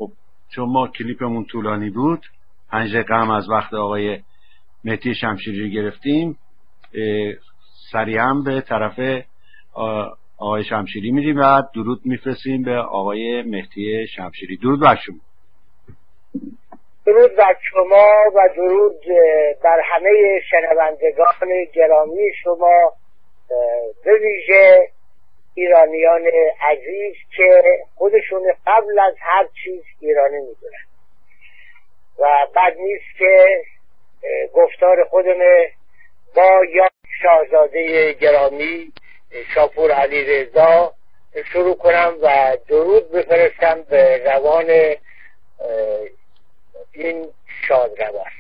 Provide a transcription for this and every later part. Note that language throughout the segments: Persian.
خب چون ما کلیپمون طولانی بود 5 دقیقه هم از وقت آقای مهدی شمشیری گرفتیم، سریعا به طرف آقای شمشیری میریم و درود میفرستیم به آقای مهدی شمشیری. درود بر شما. درود بر شما و درود بر همه شنوندگان گرامی شما، به ویژه ایرانیان عزیز که خودشون قبل از هر چیز ایرانی میدونن و بد نیست که گفتار خودمه با یا شاهزاده گرامی شاپور علیرضا شروع کنم و درود بفرستم به روان این شادروان.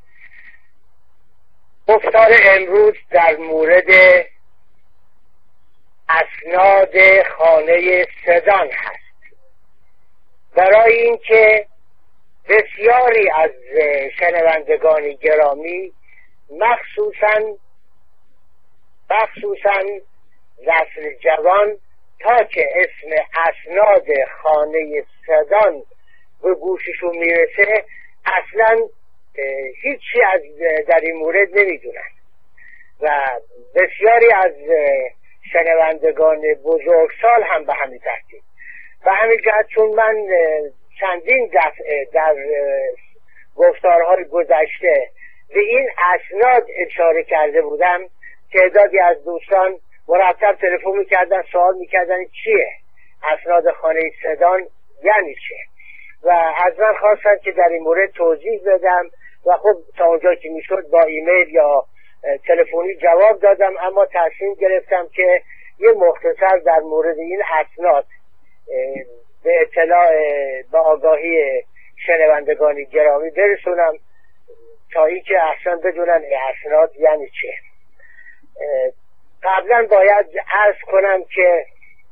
گفتار امروز در مورد اسناد خانه سدان هست، برای اینکه بسیاری از شنوندگان گرامی مخصوصاً نسل جوان تا که اسم اسناد خانه سدان به گوششون میرسه اصلا هیچی از در این مورد نمیدونن و بسیاری از شنوندگان بزرگسال هم به همین ترتیب. و همین جهت چون من چندین دفعه در گفتارهای گذشته به این اسناد اشاره کرده بودم، تعدادی از دوستان مرتب تلفن میکردن، سوال میکردن چیه اسناد خانه سدان، یعنی چه، و از من خواستن که در این مورد توضیح بدم و خب تا اونجا که میشد با ایمیل یا تلفنی جواب دادم، اما تصمیم گرفتم که یه مختصر در مورد این اسناد به اطلاع به آگاهی شنوندگان گرامی برسونم تا اینکه اصلا بدونن اسناد یعنی چه. قبلا باید عرض کنم که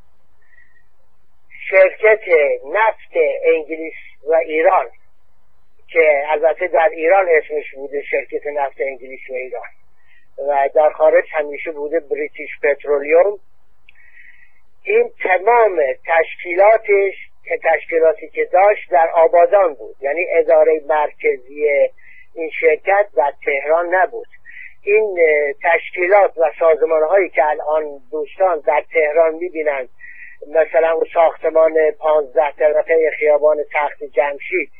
شرکت نفت انگلیس و ایران که البته در ایران اسمش بوده شرکت نفت انگلیس و ایران و در خارج همیشه بوده بریتیش پترولیوم، این تمام تشکیلاتی که داشت در آبادان بود، یعنی اداره مرکزی این شرکت در تهران نبود. این تشکیلات و سازمان هایی که الان دوستان در تهران میبینند، مثلا اون ساختمان 15 طبقه خیابان تخت جمشید،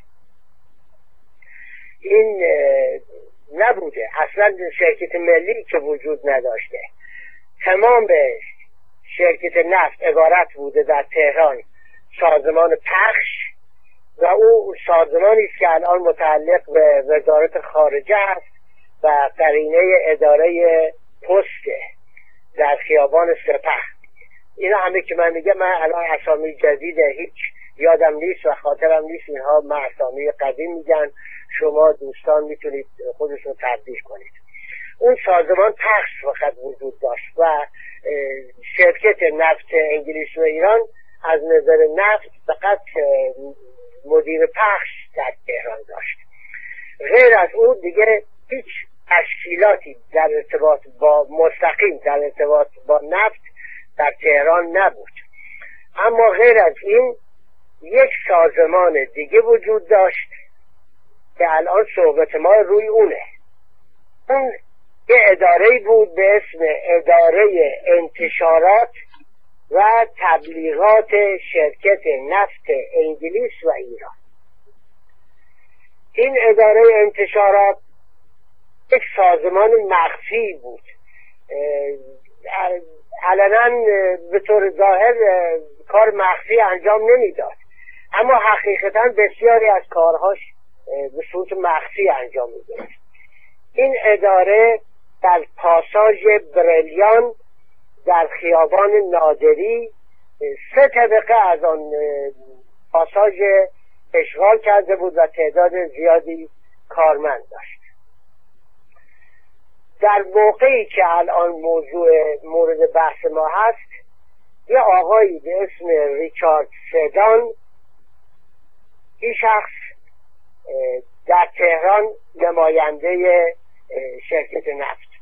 این نبوده، اصلا شرکت ملی که وجود نداشته. تمام شرکت نفت عبارت بوده در تهران سازمان پخش و او سازمانی است که الان متعلق به وزارت خارجه است و قرینه اداره پست در خیابان سپه. اینا همه که من میگم، من الان اسامی جدید هیچ یادم نیست و خاطرم نیست، اینها من اسامی قدیم میگن، شما دوستان میتونید خودشون تبدیل کنید. اون سازمان پخش فقط وجود داشت و شرکت نفت انگلیس و ایران از نظر نفت فقط مدیر پخش در تهران داشت. غیر از اون دیگه هیچ تشکیلاتی در ارتباط با مستقیم در ارتباط با نفت در تهران نبود. اما غیر از این یک سازمان دیگه وجود داشت که الان صحبت ما روی اونه. اون یه اداره بود به اسم اداره انتشارات و تبلیغات شرکت نفت انگلیس و ایران. این اداره انتشارات یک سازمان مخفی بود، علنا به طور ظاهر کار مخفی انجام نمیداد، اما حقیقتا بسیاری از کارهاش به صورت مخفی انجام میداد. این اداره در پاساژ بریلیان در خیابان نادری 3 طبقه از آن پاساژ اشغال کرده بود و تعداد زیادی کارمند داشت. در موقعی که الان موضوع مورد بحث ما هست، یه آقایی به اسم ریچارد سدان، این شخص در تهران نماینده شرکت نفت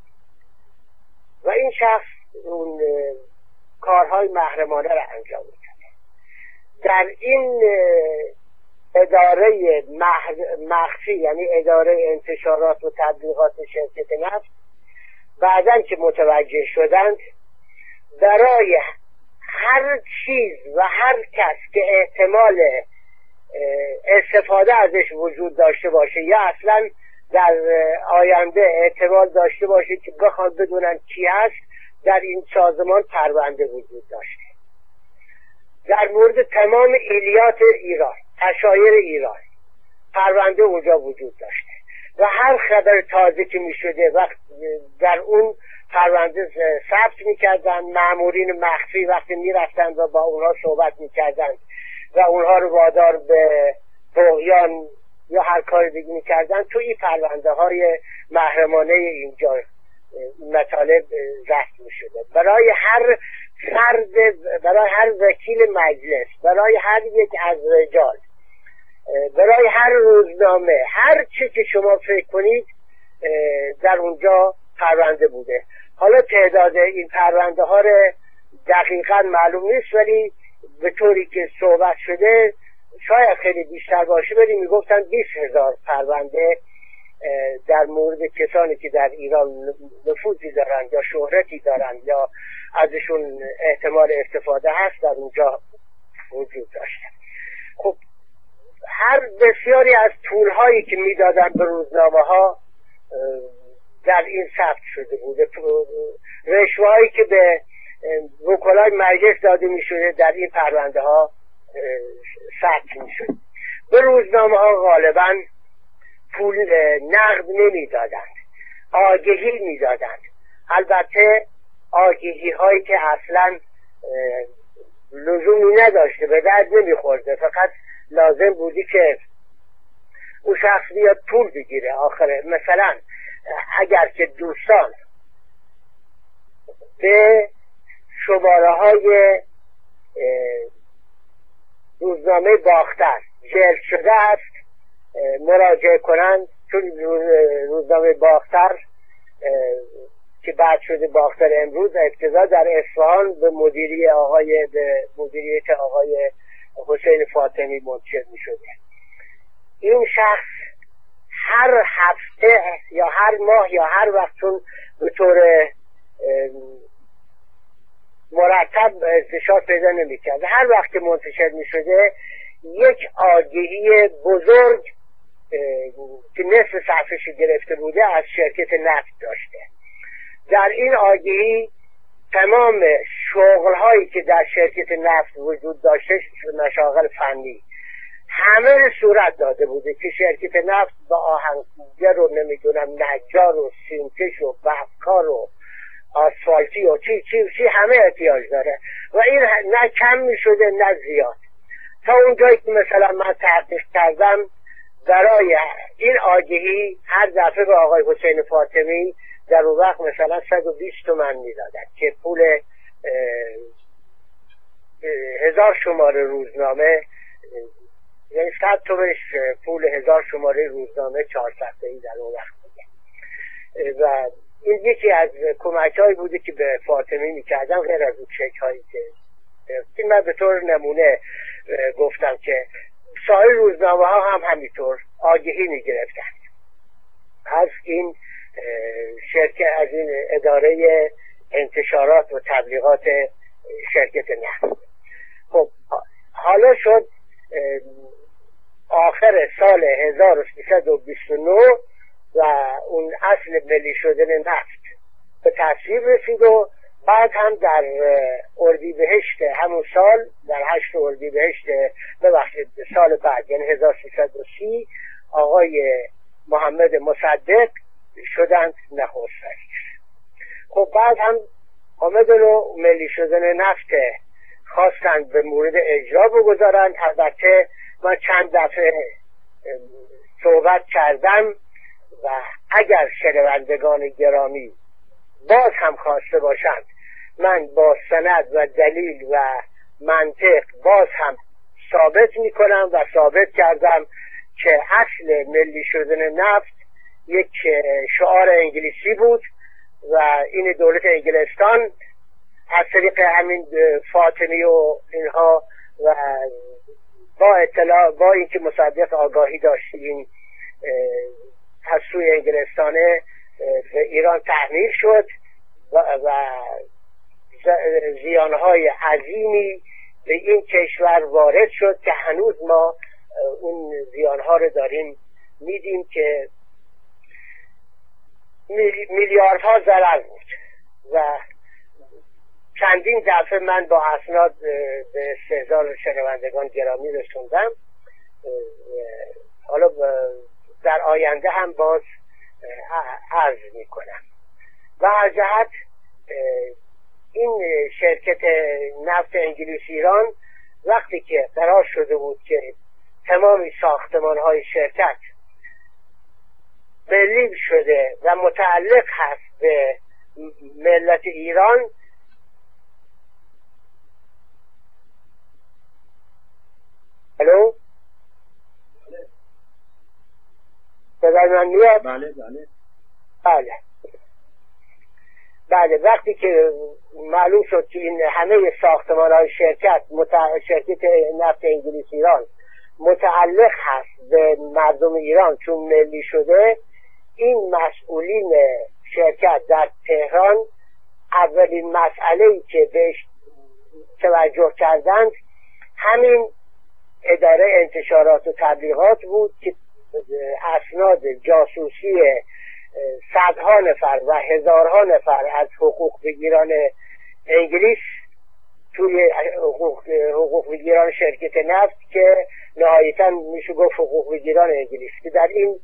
و این شخص اون کارهای محرمانه را انجام می‌داد. در این اداره مخفی، یعنی اداره انتشارات و تبلیغات شرکت نفت، بعدن که متوجه شدند برای هر چیز و هر کس که احتمال استفاده ازش وجود داشته باشه یا اصلا در آینده احتمال داشته باشه که بخواد بدونن کی هست، در این سازمان پرونده وجود داشته. در مورد تمام ایلیات ایران، اشایر ایران، پرونده اونجا وجود داشته و هر خبر تازه که می شده وقت در اون پرونده ثبت می کردن. مامورین مخفی وقتی می رفتن و با اونها صحبت می کردن و اونها رو وادار به طغیان یا هر کار دیگه می کردن، تو این پرونده های محرمانه اینجا مطالب ضبط می شده. برای هر فرد، برای هر وکیل مجلس، برای هر یک از رجال، برای هر روزنامه، هر چی که شما فکر کنید در اونجا پرونده بوده. حالا تعداد این پرونده ها رو دقیقا معلوم نیست، ولی به طوری که صحبت شده شاید خیلی بیشتر باشه، ولی میگفتن 20,000 پرونده در مورد کسانی که در ایران نفوذی دارن یا شهرتی دارن یا ازشون احتمال استفاده هست در اونجا وجود داشته. خب هر بسیاری از پولهایی که میدادن به روزنامه ها در این ثبت شده بوده. رشوه‌هایی که به وکلای مجلس داده میشده در این پرونده ها ثبت میشد. به روزنامه ها غالبا پول نقد نمیدادند، آگهی میدادند. البته آگهی هایی که اصلا لزومی نداشته، به درد نمیخورده، فقط لازم بودی که اون شخص بیاد پول بگیره آخره. مثلا اگر که دوستان به شماره های روزنامه باختر جلد شده است مراجعه کنند، چون روزنامه باختر که بعد شده باختر امروز، ابتدا در اصفهان به مدیریت آقای حسین فاطمی منتشر می شده. این شخص هر هفته یا هر ماه یا هر وقت، چون به طور مرتب انتشار پیدا نمی کرده، هر وقت که منتشر می شده یک آگهی بزرگ که نصف صفحه‌اش گرفته بوده از شرکت نفت داشته. در این آگهی تمام شغل‌هایی که در شرکت نفت وجود داشته، مشاغل فنی، همه صورت داده بوده که شرکت نفت با آهنگر و نمیدونم نجار و سیمکش و بفکار و آسفالتی و چی همه احتیاج داره و این نه کم می شده نه زیاد. تا اونجایی که مثلا من تحقیق کردم، برای این آگهی هر دفعه به آقای حسین فاطمی در اون وقت مثلا 120 تومن می دادن که پول 1000 شماره روزنامه، یعنی 100 تومنش پول 1000 شماره روزنامه 4 صفحه‌ای در اون وقت بوده. و این یکی از کمک‌هایی بوده که به فاطمی می‌کردم، غیر از اون چک‌هایی که من به طور نمونه گفتم که سایر روزنامه‌ها هم همینطور آگهی می‌گرفتن از این شرکت، از این اداره انتشارات و تبلیغات شرکت نفت. خب حالا شد آخر سال 1329 و اون اصل ملی شدن نفت به تصویب رسید و بعد هم در اردیبهشت همون سال، در 8 اردیبهشت ببخشید سال بعد، یعنی 1330، آقای محمد مصدق شدند نخست رئیس. خب بعد هم آمدن و ملی شدن نفت خواستند به مورد اجرا بگذارند. البته من چند دفعه صحبت کردم و اگر شنوندگان گرامی باز هم خواسته باشند، من با سند و دلیل و منطق باز هم ثابت میکنم و ثابت کردم که اصل ملی شدن نفت یک شعار انگلیسی بود و این دولت انگلستان از طریق همین فاطمی و اینها و با اینکه مصدق آگاهی داشتیم از سوی انگلستانه به ایران تحمیل شد و زیانهای عظیمی به این کشور وارد شد که هنوز ما اون زیانها رو داریم میدیم که میلیاردها ضرر بود و چندین دفعه من با اسناد به استحضار شنوندگان گرامی رسوندم. حالا در آینده هم باز عرض میکنم. و از جهت این شرکت نفت انگلیس ایران وقتی که قرار شده بود که تمامی ساختمان‌های شرکت ملی شده و متعلق هست به ملت ایران، الو صدای من میاد؟ بله بله بله بله. وقتی که معلوم شد که این همه ساختمان‌های شرکت نفت انگلیس ایران متعلق هست به مردم ایران چون ملی شده، این مسئولین شرکت در تهران اولین مسئله‌ای که بهش توجه کردند همین اداره انتشارات و تبلیغات بود که اسناد جاسوسی صدها نفر و هزارها نفر از حقوق بگیران انگلیس توی حقوق بگیران شرکت نفت که نهایتاً میشه گفت حقوق بگیران انگلیس که در این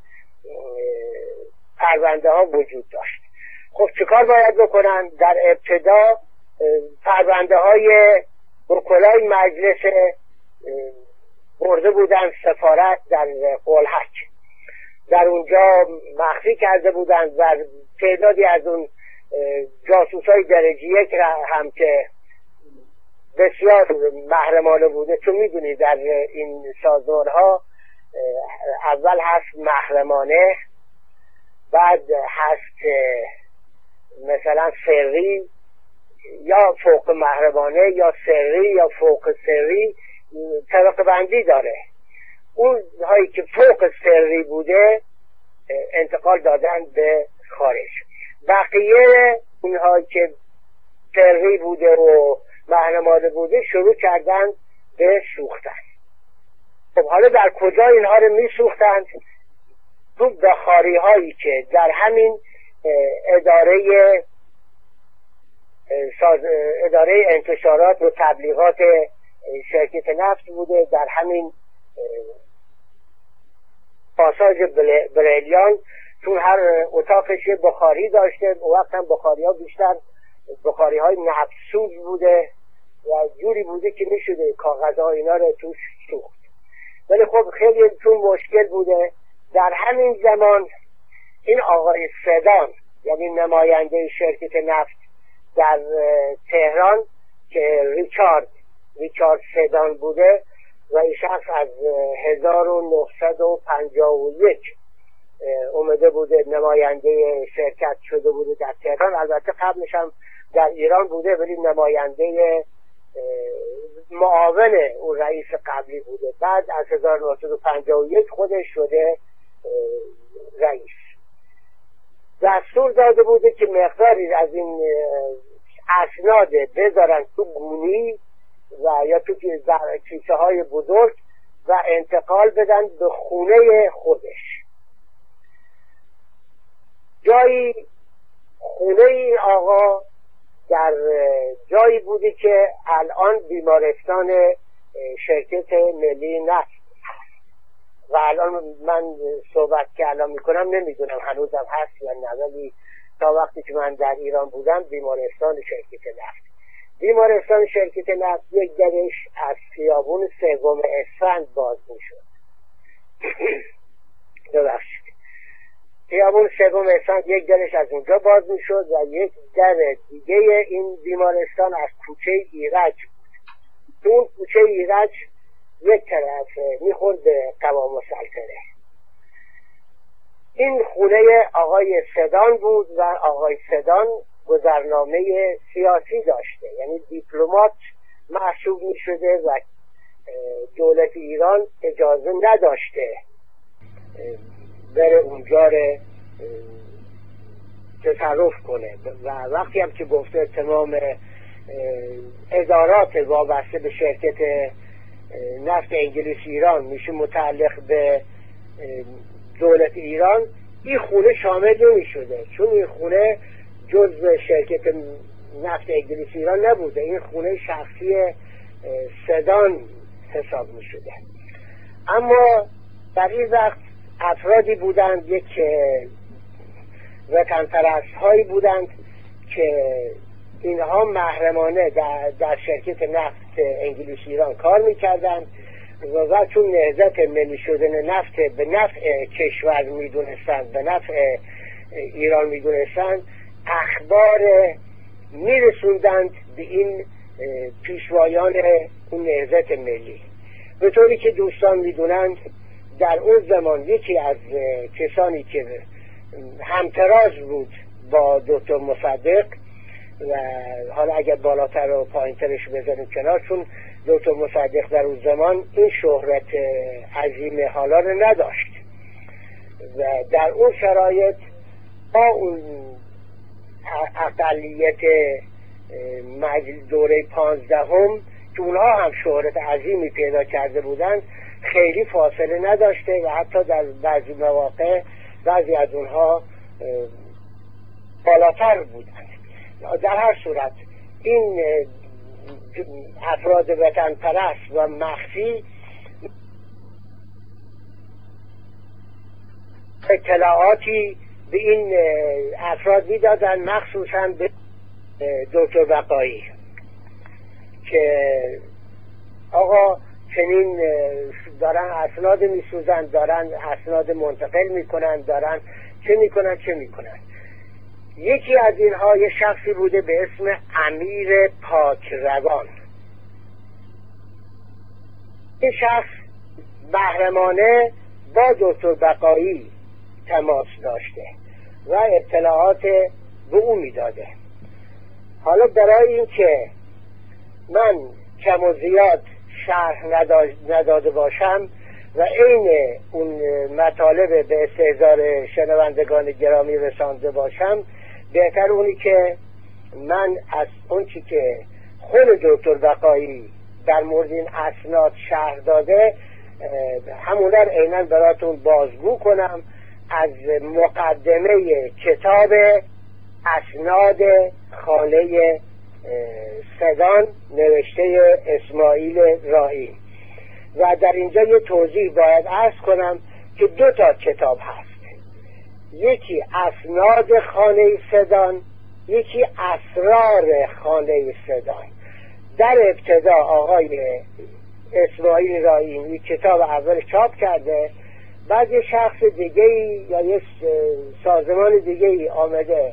پرونده ها وجود داشت. خب چیکار باید بکنن؟ در ابتدا پرونده های وکلای مجلس برده بودن سفارت در قلحک، در اونجا مخفی کرده بودند و تعدادی از اون جاسوسای درجه یک هم که بسیار محرمانه بوده، چون میدونید در این سازمان ها اول هست محرمانه، بعد هست مثلا سری یا فوق محرمانه یا سری یا فوق سری، طبقه بندی داره. اون هایی که فوق سری بوده انتقال دادن به خارج، بقیه اونهایی که سری بوده و محرمانه بوده شروع کردن به سوختن. خب حالا در کجا اینها رو می سوختند؟ تو بخاری هایی که در همین اداره انتشارات و تبلیغات شرکت نفت بوده، در همین پاساژ بریلیان، چون هر اتاقش یه بخاری داشته. وقت هم بخاری ها بیشتر بخاری های نفتسوز بوده و جوری بوده که می شده کاغذ ها اینا رو توش سوخت. ولی خب خیلی چون مشکل بوده، در همین زمان این آقای سدان، یعنی نماینده شرکت نفت در تهران که ریچارد سدان بوده و این شخص از 1951 اومده بوده نماینده شرکت شده بوده در تهران. البته قبلش هم در ایران بوده ولی نماینده معاون اون رئیس قبلی بوده. بعد از 1951 خودش شده رئیس. دستور داده بوده که مقداری از این اسناد بذارن تو گونی و یا تو کیسه های بزرگ و انتقال بدن به خونه خودش. خونه این آقا در جایی بودی که الان بیمارستان شرکت ملی نفت و الان من صحبت که الان میکنم نمیدونم هنوزم هست یا نه، ولی تا وقتی که من در ایران بودم بیمارستان شرکت نفت یک درش از خیابون 3 اسفند باز میشد. ببخشید، خیابون 3 اسفند یک درش از اونجا باز میشد و یک در دیگه این بیمارستان از کوچه ایرج بود. اون کوچه ایرج یک طرف میخورد به قوام السلطنه. این خونه آقای سدان بود و آقای سدان گذرنامه سیاسی داشته، یعنی دیپلمات محسوب می شده و دولت ایران اجازه نداشته بره اونجا تصرف کنه و وقتی هم که گفته تمام ادارات وابسته به شرکت نفت انگلیس ایران میشه متعلق به دولت ایران، این خونه شامل نمی شده، چون این خونه جزء شرکت نفت انگلیس ایران نبوده، این خونه شخصی سدان حساب می شده. اما در این وقت افرادی بودند، یک وطنپرست هایی بودند که اینها محرمانه در شرکت نفت انگلیس ایران کار میکردند و چون نهضت ملی شدن نفت به نفع کشور میدونستند، به نفع ایران میدونستند، اخبار میرسوندند به این پیشوایان اون نهضت ملی. به طوری که دوستان میدونند در اون زمان یکی از کسانی که همتراز بود با دکتر مصدق، و حالا اگر بالاتر و پایینترش بزنیم کنار، چون دکتر مصدق در اون زمان این شهرت عظیم حالا رو نداشت و در اون شرایط با اون اقلیت دوره 15 که اونها هم شهرت عظیمی پیدا کرده بودند خیلی فاصله نداشته و حتی در بعضی مواقع بعضی از اونها بالاتر بودند. در هر صورت این افراد وطن پرست و مخفی اطلاعاتی به این افراد میدادن، مخصوصا به دکتر بقایی، که آقا چنین دارن اسناد میسوزن، دارن اسناد منتقل میکنن، دارن چه میکنن. یکی از اینها یه شخصی بوده به اسم امیر پاکروان. این شخص محرمانه با دکتر بقایی تماس داشته و اطلاعات به او میداده. حالا برای این که من کم و زیاد شرح نداده باشم و عین اون مطالب به استحضار شنوندگان گرامی رسانده باشم، بهتر اونی که من از اون چی که خود دکتر بقایی در مورد این اسناد شرح داده همون رو عیناً براتون بازگو کنم از مقدمه کتاب اسناد خانه سدان نوشته اسماعیل راهی. و در اینجا یه توضیح باید عرض کنم که 2 کتاب هست، یکی اسناد خانه سدان، یکی اسرار خانه سدان. در ابتدا آقای اسماعیل راهی این کتاب اول چاپ کرده، بعد یه شخص دیگه‌ای یا یه سازمان دیگه‌ای آمده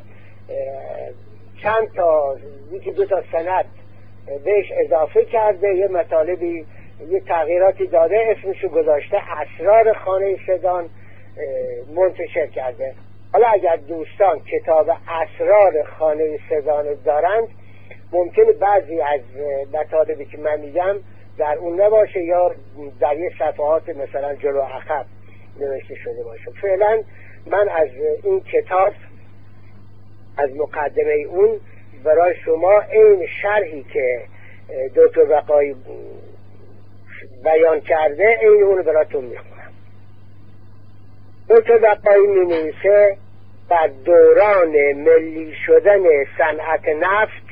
چند تا 2 سند بهش اضافه کرده، یه مطالبی یه تغییراتی داده، اسمشو گذاشته اسرار خانه سدان منتشر کرده. حالا اگر دوستان کتاب اسرار خانه سدان دارند، ممکنه بعضی از مطالبی که من میگم در اون نباشه یا در یه صفحات مثلا جلو عقب نوشته شده باشه. فعلا من از این کتاب، از مقدمه اون، برای شما این شرحی که دکتر بقایی بیان کرده این اون براتون میخونم. دکتر بقایی می نویسه در دوران ملی شدن صنعت نفت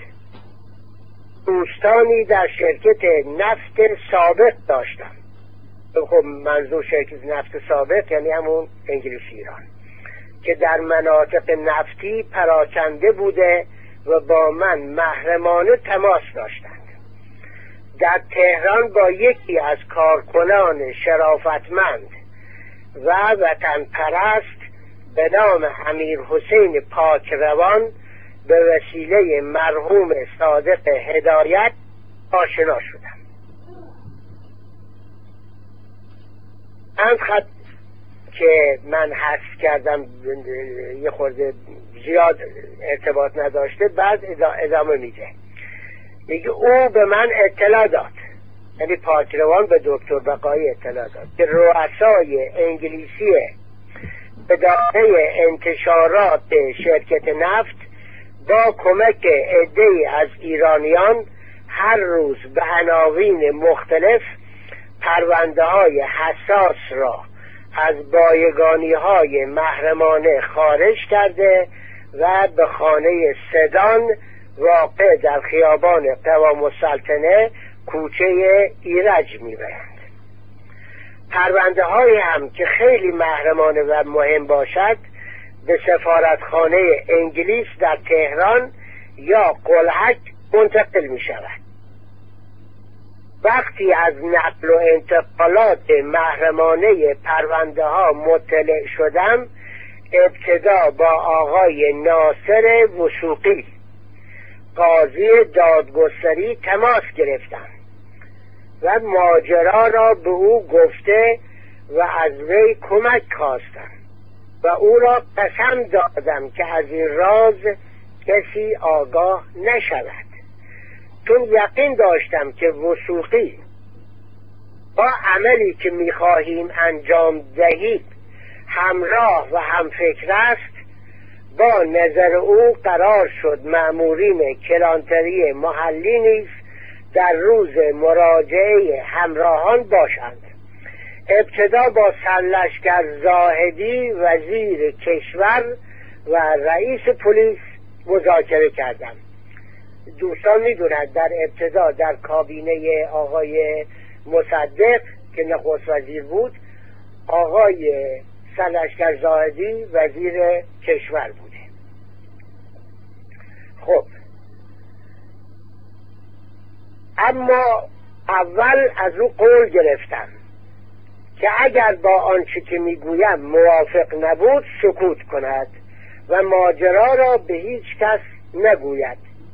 دوستانی در شرکت نفت سابق داشتن. خب منظور شرکت نفت سابق یعنی همون انگلیس ایران، که در مناطق نفتی پراکنده بوده و با من محرمانه تماس داشتند. در تهران با یکی از کارکنان شرافتمند و وطن پرست به نام امیر حسین پاکروان به وسیله مرحوم صادق هدایت آشنا شدم. خط که من حذف کردم یه خورده زیاد ارتباط نداشته، بعد ادامه میده. میگه او به من اطلاع داد یعنی پارکروان به دکتر بقایی اطلاع داد که رؤسای انگلیسی اداره انتشارات شرکت نفت با کمک عده‌ای از ایرانیان هر روز به عناوین مختلف پرونده‌های حساس را از بایگانی‌های محرمانه خارج کرده و به خانه سدان واقع در خیابان قوام السلطنه کوچه ایرج می‌برند. پرونده‌هایی هم که خیلی محرمانه و مهم باشد به سفارتخانه انگلیس در تهران یا قلهک منتقل می‌شود. وقتی از نقل و انتقالات محرمانه پرونده‌ها مطلع شدم، ابتدا با آقای ناصر وثوقی قاضی دادگستری تماس گرفتم و ماجرا را به او گفته و از وی کمک خواستم و او را قسم دادم که از این راز کسی آگاه نشود، چون یقین داشتم که وثوقی با عملی که می‌خواهیم انجام دهید همراه و همفکر است. با نظر او قرار شد مأمورین کلانتری محلی نیز در روز مراجعه همراهان باشند. ابتدا با سرلشکر زاهدی وزیر کشور و رئیس پلیس مذاکره کردم. دوستان می‌دونند در ابتدا در کابینه آقای مصدق که نخست وزیر بود، آقای سرلشکر زاهدی وزیر کشور بوده. خب اما اول از او قول گرفتم که اگر با آنچه که میگویم موافق نبود سکوت کند و ماجرا را به هیچ کس نگوید.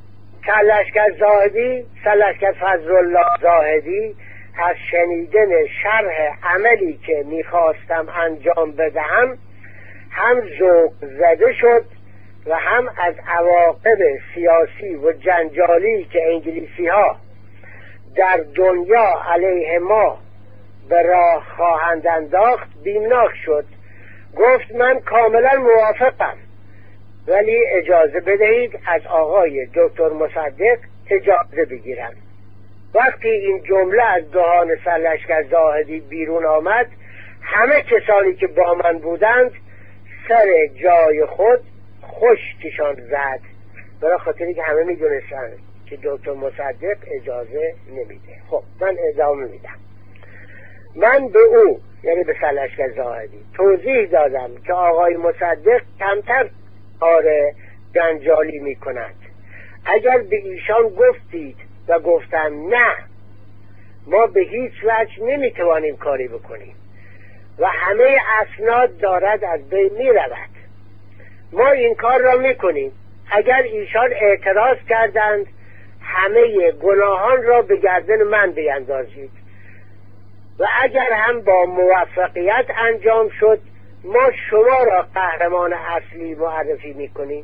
سرلشکر فضلالله زاهدی از شنیدن شرح عملی که میخواستم انجام بدهم هم ذوق زده شد و هم از عواقب سیاسی و جنجالی که انگلیسی ها در دنیا علیه ما به راه خواهند انداخت بیمناک شد. گفت من کاملا موافقم، ولی اجازه بدهید از آقای دکتر مصدق اجازه بگیرم. وقتی این جمله از دهان سرلشکر زاهدی بیرون آمد، همه کسانی که با من بودند سر جای خود خشکشان زد، برای خاطری که همه میدونستند که دکتر مصدق اجازه نمیده. خب من ادامه میدم. من به او، یعنی به سرلشکر زاهدی، توضیح دادم که آقای مصدق کمتر کار جنجالی میکند. اگر به ایشان گفتید و گفتم نه ما به هیچ وجه نمیتوانیم کاری بکنیم و همه اسناد دارد از بین میرود، ما این کار را میکنیم. اگر ایشان اعتراض کردند همه گناهان را به گردن من بیندازید و اگر هم با موفقیت انجام شد ما شما را قهرمان اصلی معرفی میکنیم.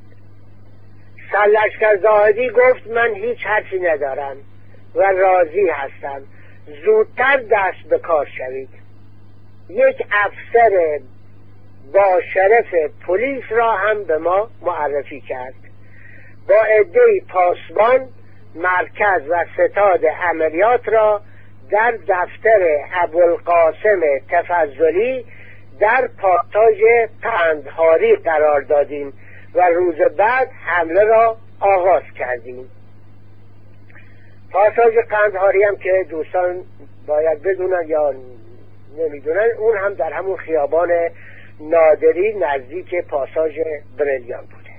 سرلشکر زاهدی گفت من هیچ حرفی ندارم و راضی هستم، زودتر دست به کار شوید. یک افسر با شرف پلیس را هم به ما معرفی کرد. با عده‌ای پاسبان مرکز و ستاد عملیات را در دفتر ابوالقاسم تفضلی در پاساژ قندهاری قرار دادیم و روز بعد حمله را آغاز کردیم. پاساژ قندهاری هم که دوستان باید بدونن یا نمیدونن، اون هم در همون خیابان نادری نزدیک پاساژ بریلیان بوده.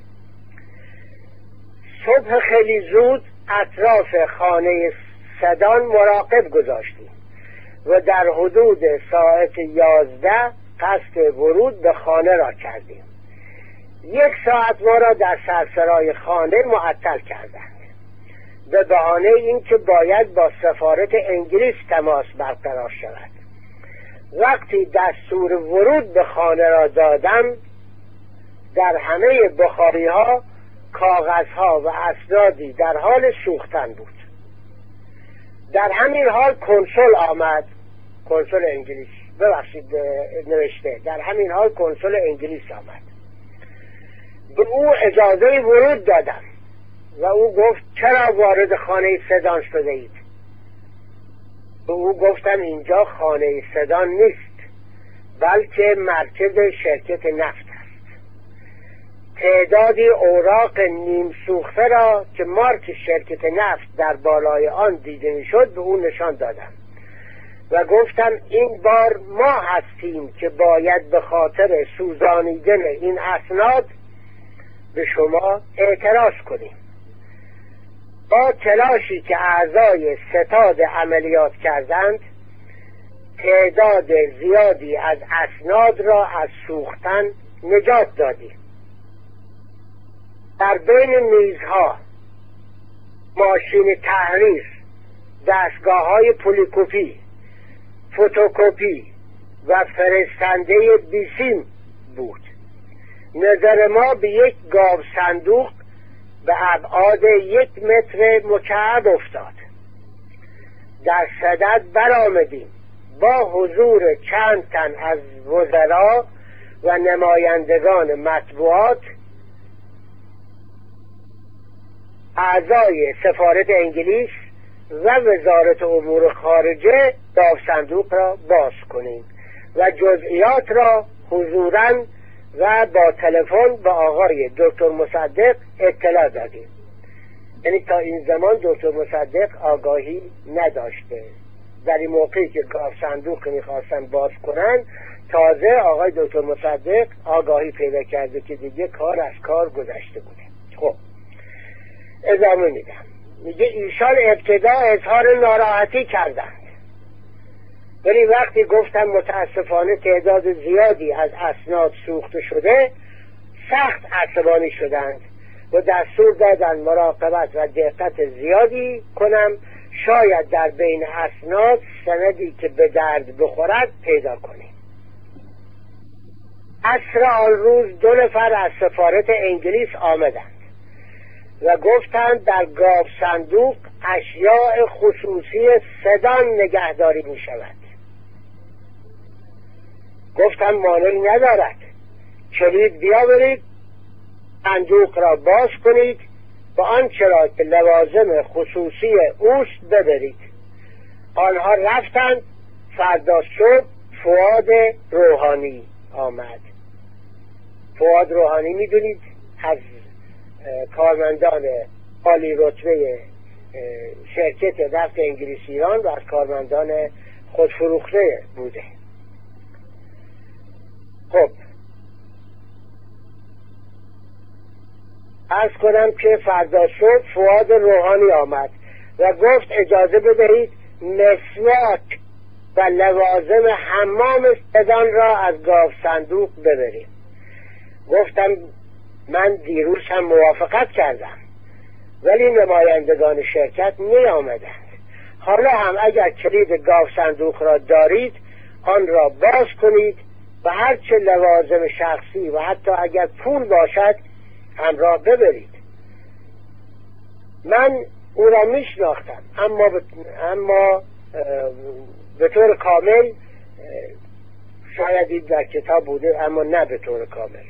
صبح خیلی زود اطراف خانه سدان مراقب گذاشتیم و در حدود ساعت 11 قصد ورود به خانه را کردیم. 1 ساعت ما را در سرسرای خانه معطل کردند به بهانه اینکه باید با سفارت انگلیس تماس برقرار شود. وقتی دستور ورود به خانه را دادم در همه بخاری ها کاغذ ها و اسنادی در حال سوختن بود. در همین حال کنسول آمد، کنسول انگلیس، ببخشید نوشته، در همین حال کنسول انگلیس آمد. به او اجازه ورود دادم و او گفت چرا وارد خانه سدان شده اید؟ به او گفتم اینجا خانه سدان نیست، بلکه مرکز شرکت نفت است. تعدادی اوراق نیم سوخته را که مارک شرکت نفت در بالای آن دیده میشد به او نشان دادم و گفتم این بار ما هستیم که باید به خاطر سوزانیدن این اسناد به شما اعتراض کنیم. با تلاشی که اعضای ستاد عملیات کردند تعداد زیادی از اسناد را از سوختن نجات دادیم. در بین میزها، ماشین تحریر، دستگاه‌های پولیکوپی، فتوکوپی و فرستنده بیسیم بود. نظر ما به یک گاو صندوق به ابعاد 1 متر مکعب افتاد. در صدد برآمدیم با حضور چند تن از وزرا و نمایندگان مطبوعات، اعضای سفارت انگلیس و وزارت امور خارجه گاو صندوق را باز کنیم و جزئیات را حضوراً و با تلفن به آقای دکتر مصدق اطلاع دادیم. یعنی تا این زمان دکتر مصدق آگاهی نداشته. در این موقعی که گاو صندوق میخواستن باز کنن تازه آقای دکتر مصدق آگاهی پیدا کرده که دیگه کار از کار گذشته بوده. خب ادامه میدم. میگه ایشان ابتدا اظهار ناراحتی کردند، ولی وقتی گفتم متاسفانه تعداد زیادی از اسناد سوخته شده سخت عصبانی شدند و دستور دادند مراقبت و دقت زیادی کنم، شاید در بین اسناد سندی که به درد بخورد پیدا کنیم. عصر آن روز 2 نفر از سفارت انگلیس آمدند و گفتند در گاو صندوق اشیاء خصوصی سدان نگهداری می شود. گفتم مانعی ندارد، کلید بیاورید، صندوق را باز کنید و آنچه را که لوازم خصوصی اوست ببرید. آنها رفتند. فردا صبح فؤاد روحانی آمد. فؤاد روحانی میدونید از کارمندان عالی رتبه شرکت نفت انگلیس ایران و از کارمندان خودفروخته بوده. خب عرض کنم که فردا صبح فؤاد روحانی آمد و گفت اجازه بدهید مسواک و لوازم حمام سدان را از گاو صندوق ببریم. گفتم من دیروز هم موافقت کردم، ولی نمایندگان شرکت می آمدند. حالا هم اگر کلید گاو صندوق را دارید آن را باز کنید و هرچه لوازم شخصی و حتی اگر پول باشد همراه ببرید. من او را میشناختم اما به طور کامل، شاید این در کتاب بوده اما نه به طور کامل.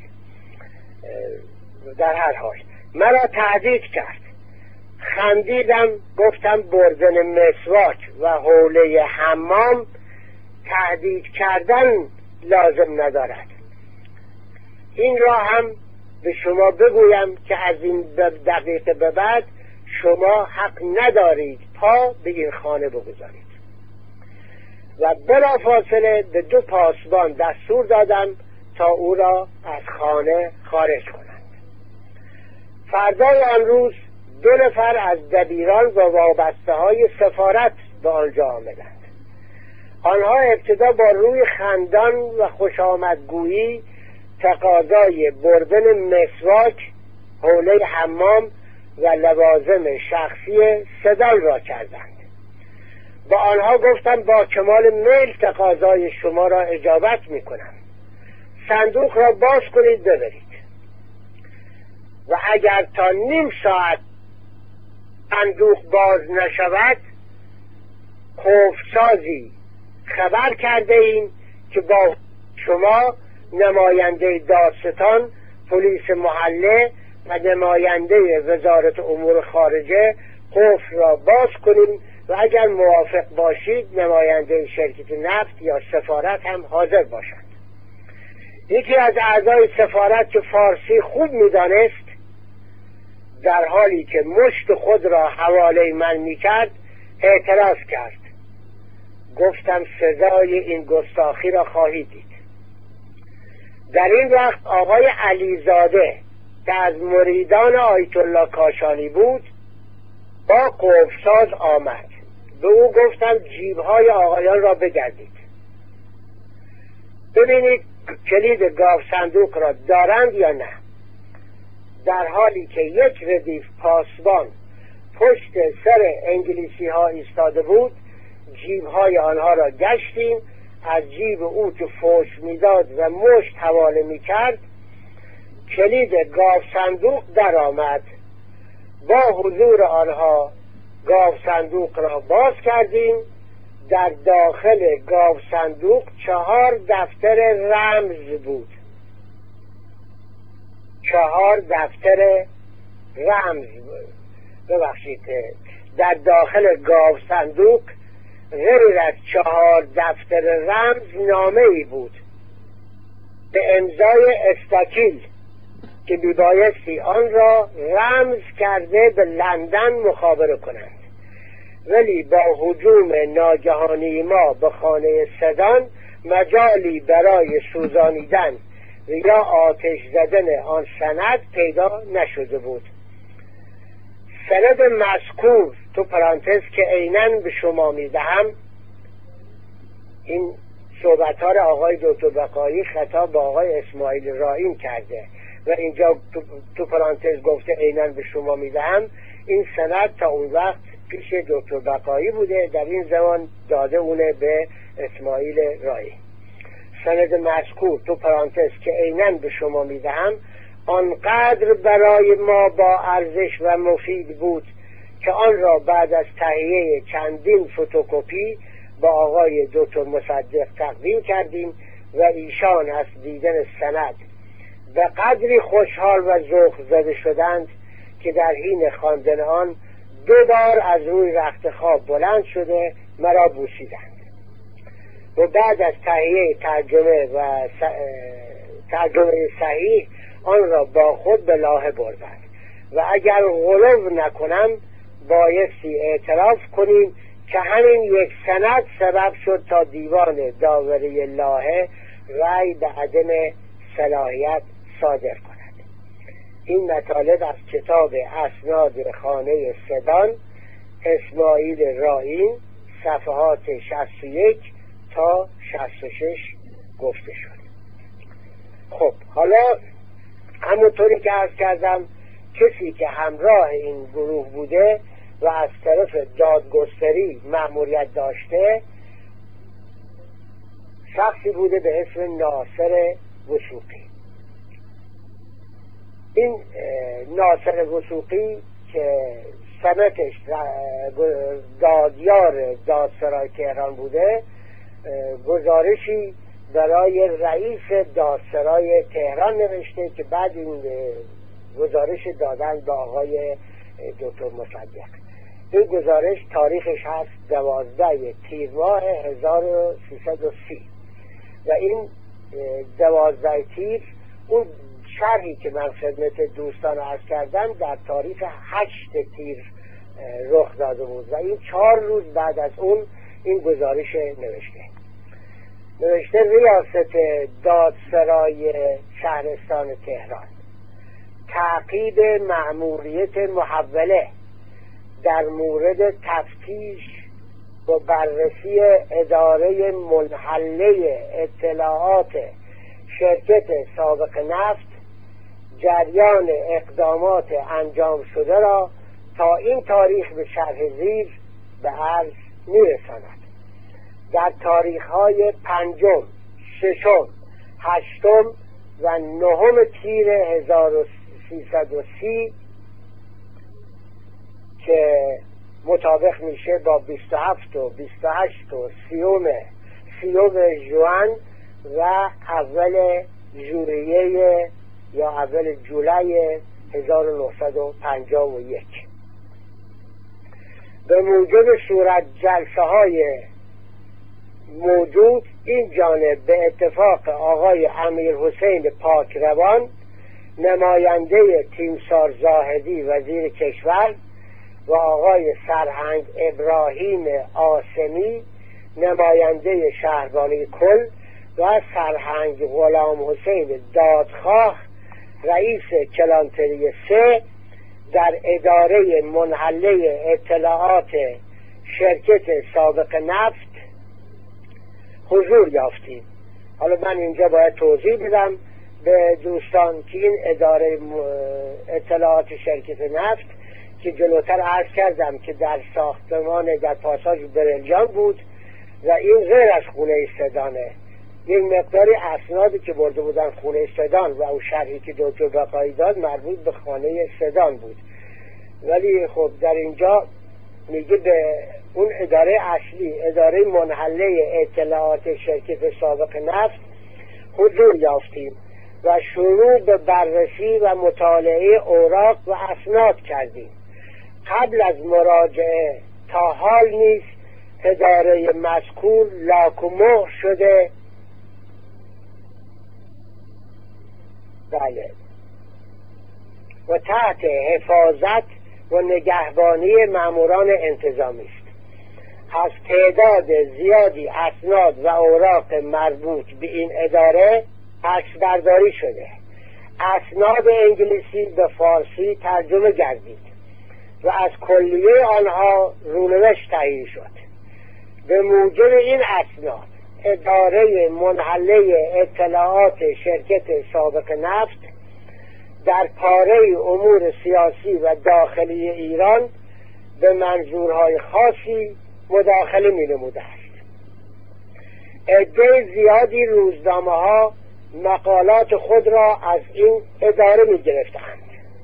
در هر حال مرا تهدید کرد. خندیدم، گفتم بردن مسواک و حوله حمام تهدید کردن لازم ندارد. این را هم به شما بگویم که از این دقیقه به بعد شما حق ندارید پا به این خانه بگذارید. و بلافاصله به 2 پاسبان دستور دادم تا او را از خانه خارج کنند. فردای آن روز 2 نفر از دبیران و وابسته های سفارت به آنجا آمدند. آنها ابتدا با روی خندان و خوش آمدگویی تقاضای بردن مسواک، حوله حمام و لوازم شخصی سدان را کردند. با آنها گفتم با کمال میل تقاضای شما را اجابت میکنم. صندوق را باز کنید ببرید و اگر تا نیم ساعت صندوق باز نشود خوفسازی خبر کرده ایم که با شما نماینده دادستان، پلیس محله و نماینده وزارت امور خارجه قفل را باز کنیم و اگر موافق باشید نماینده شرکت نفت یا سفارت هم حاضر باشند. یکی از اعضای سفارت که فارسی خوب می‌دانست، در حالی که مشت خود را حواله من می‌کرد اعتراض کرد. گفتم سزای این گستاخی را خواهید دید. در این وقت آقای علیزاده که از مریدان آیت الله کاشانی بود با قفل‌ساز آمد. به او گفتم جیب‌های آقایان را بگردید، ببینید کلید گاو صندوق را دارند یا نه. در حالی که یک ردیف پاسبان پشت سر انگلیسی ها ایستاده بود، جیب‌های آنها را گشتیم. از جیب او که فوش میداد و مشت حواله میکرد کلید گاو صندوق در آمد. با حضور آنها گاو صندوق را باز کردیم. در داخل گاو صندوق 4 دفتر رمز بود. 4 دفتر رمز ببخشید، در داخل گاو صندوق غیر از 4 دفتر رمز نامه ای بود به امضای استاکیل که میبایستی آن را رمز کرده به لندن مخابره کنند. ولی با هجوم ناگهانی ما به خانه سدان مجالی برای سوزانیدن یا آتش زدن آن سند پیدا نشده بود. سند مذکور تو پرانتز که عیناً به شما میدهم، این صحبت‌ها را آقای دکتر بقایی خطاب با آقای اسماعیل رائین کرده و اینجا تو پرانتز گفته عیناً به شما میدهم. این سند تا اون وقت پیش دکتر بقایی بوده، در این زمان داده اونه به اسماعیل رائین. سند مذکور تو پرانتز که عیناً به شما میدهم آنقدر برای ما با ارزش و مفید بود که آن را بعد از تهیه چندین فتوکپی با آقای دکتر مصدق تقدیم کردیم و ایشان از دیدن سند به قدری خوشحال و ذوق زده شدند که در حین خواندن آن 2 بار از روی رخت خواب بلند شده مرا بوسیدند و بعد از تهیه ترجمه صحیح آن را با خود به لاهه بردند و اگر غلو نکنم بایستی اعتراف کنیم که همین یک سند سبب شد تا دیوان داوری لاهه رأی به عدم صلاحیت صادر کند. این مطالب از کتاب اسناد خانه سدان، اسماعیل رائین، صفحات 61 تا 66 گفته شد. خب حالا همونطوری که عرض کردم کسی که همراه این گروه بوده و از طرف دادگستری مأموریت داشته شخصی بوده به اسم ناصر وثوقی. این ناصر وثوقی که سمتش دادیار دادسرای تهران بوده گزارشی برای رئیس دادسرای تهران نوشته که بعد این گزارش دادن به آقای دکتر مصدق. این گزارش تاریخش هست 12 تیر ماه 1330 و این 12 تیر اون شرحی که من خدمت دوستان عرض کردم در تاریخ 8 تیر رخ داده بود و این 4 روز بعد از اون این گزارش نوشته ریاست دادسرای شهرستان تهران تعقیب مأموریت محوله در مورد تفتیش و بررسی اداره منحله اطلاعات شرکت سابق نفت جریان اقدامات انجام شده را تا این تاریخ به شرح زیر به عرض میرساند. در تاریخ‌های 5، 6، 8 و 9 تیر 1330 که مطابق میشه با 27 و 28 و 30 ژوئن و اول ژوئیه یا اول جولای 1951. به موجب صورت جلسه های موجود این جانب به اتفاق آقای امیر حسین پاکروان نماینده تیمسار زاهدی وزیر کشور و آقای سرهنگ ابراهیم آسمی نماینده شهربانی کل و سرهنگ غلام حسین دادخواه رئیس کلانتری 3 در اداره منحله اطلاعات شرکت سابق نفت حضور یافتیم. حالا من اینجا باید توضیح بدم به دوستان که این اداره اطلاعات شرکت نفت که جلوتر عرض کردم که در ساختمان در پاساژ برلجان بود و این غیر از خونه سدانه. یک مقداری اسنادی که برده بودن خونه سدان و اون شرحی که دکتر بقایی داد مربوط به خانه سدان بود، ولی خب در اینجا میگه به اون اداره اصلی، اداره منحله اطلاعات شرکت سابق نفت حضور یافتیم و شروع به بررسی و مطالعه اوراق و اسناد کردیم. قبل از مراجعه تا حال نیز اداره مذکور لاک و مهر شده بله و تحت حفاظت و نگهبانی ماموران انتظامی است. از تعداد زیادی اسناد و اوراق مربوط به این اداره عکسبرداری شده. اسناد انگلیسی به فارسی ترجمه گردید و از کلیه آنها رونوشت تهیه شد. به موجب این اسناد اداره منحله اطلاعات شرکت سابق نفت در پاره امور سیاسی و داخلی ایران به منظورهای خاصی مداخله می نموده است. عده زیادی روزنامه ها مقالات خود را از این اداره می گرفتند.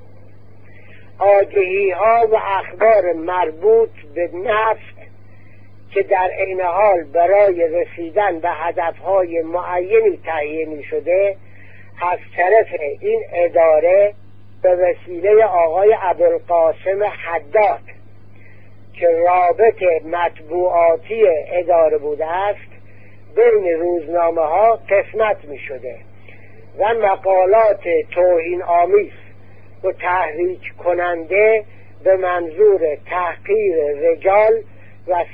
آگهی ها و اخبار مربوط به نفت که در عین حال برای رسیدن به هدفهای معینی تهیه می شده از طرف این اداره به وسیله آقای ابوالقاسم حداد که رابط مطبوعاتی اداره بوده است بین روزنامه ها قسمت می شده و مقالات توهین آمیز و تحریک کننده به منظور تحقیر رجال و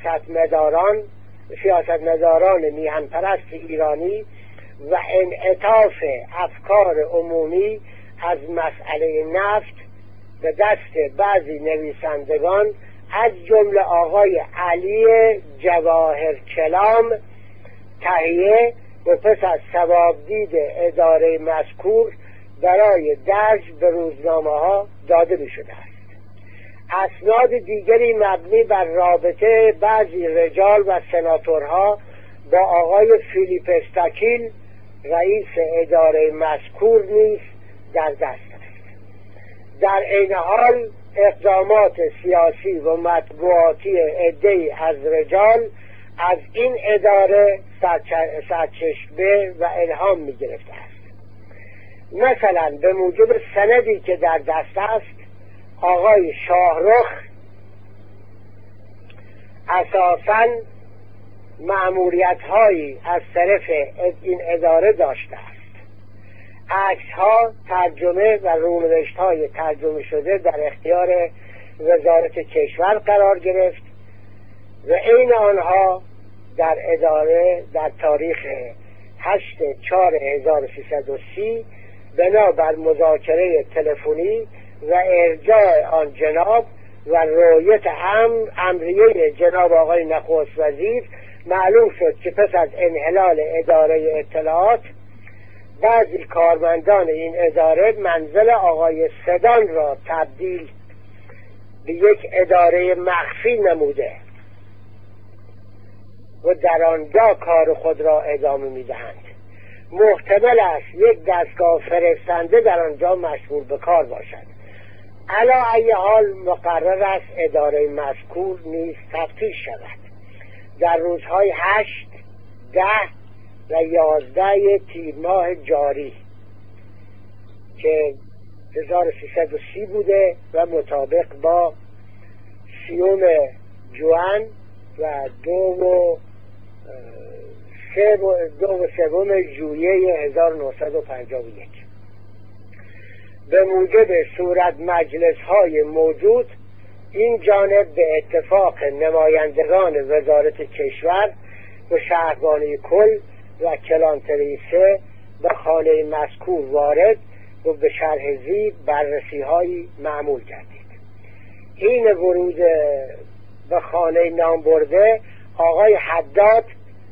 سیاستمداران میهن پرست ایرانی و انعطاف افکار عمومی از مسئله نفت به دست بعضی نویسندگان از جمله آقای علی جواهر کلام تهیه و پس از ثوابدید اداره مذکور برای درج به روزنامه ها داده می شده است. اسناد دیگری مبنی بر رابطه بعضی رجال و سناتورها با آقای فیلیپ استاکیل رئیس اداره مذکور نیز در دست است. در عین حال اقدامات سیاسی و مطبوعاتی عده‌ای از رجال از این اداره سرچشمه و الهام می گرفته است. مثلا به موجب سندی که در دست است آقای شاهرخ اساساً مأموریت‌هایی از طرف این اداره داشته است. عکس‌ها ترجمه و رونوشت‌های ترجمه شده در اختیار وزارت کشور قرار گرفت و عین آنها در اداره در تاریخ 8/4/1330 بنابر مذاکره تلفنی و ارجاع آن جناب و رؤیت امریه جناب آقای نخست وزیر معلوم شد که پس از انحلال اداره اطلاعات بعضی کارمندان این اداره منزل آقای سدان را تبدیل به یک اداره مخفی نموده و در آنجا کار خود را ادامه می‌دهند. محتمل است یک دستگاه فرستنده در آنجا مشغول به کار باشد. علی ای حال مقرر است اداره مذکور نیز تفتیش شود در روزهای 8، 10 و 11 تیر ماه جاری که 1330 بوده و مطابق با 30 جوان و 2 و 3 ژوئیه 1951. به موجب صورت مجلس های موجود این جانب به اتفاق نمایندگان وزارت کشور و شهربانی کل و کلانتریسه به خانه مذکور وارد و به شرح زیر بررسی هایی معمول گردید. این ورود به خانه نام برده آقای حداد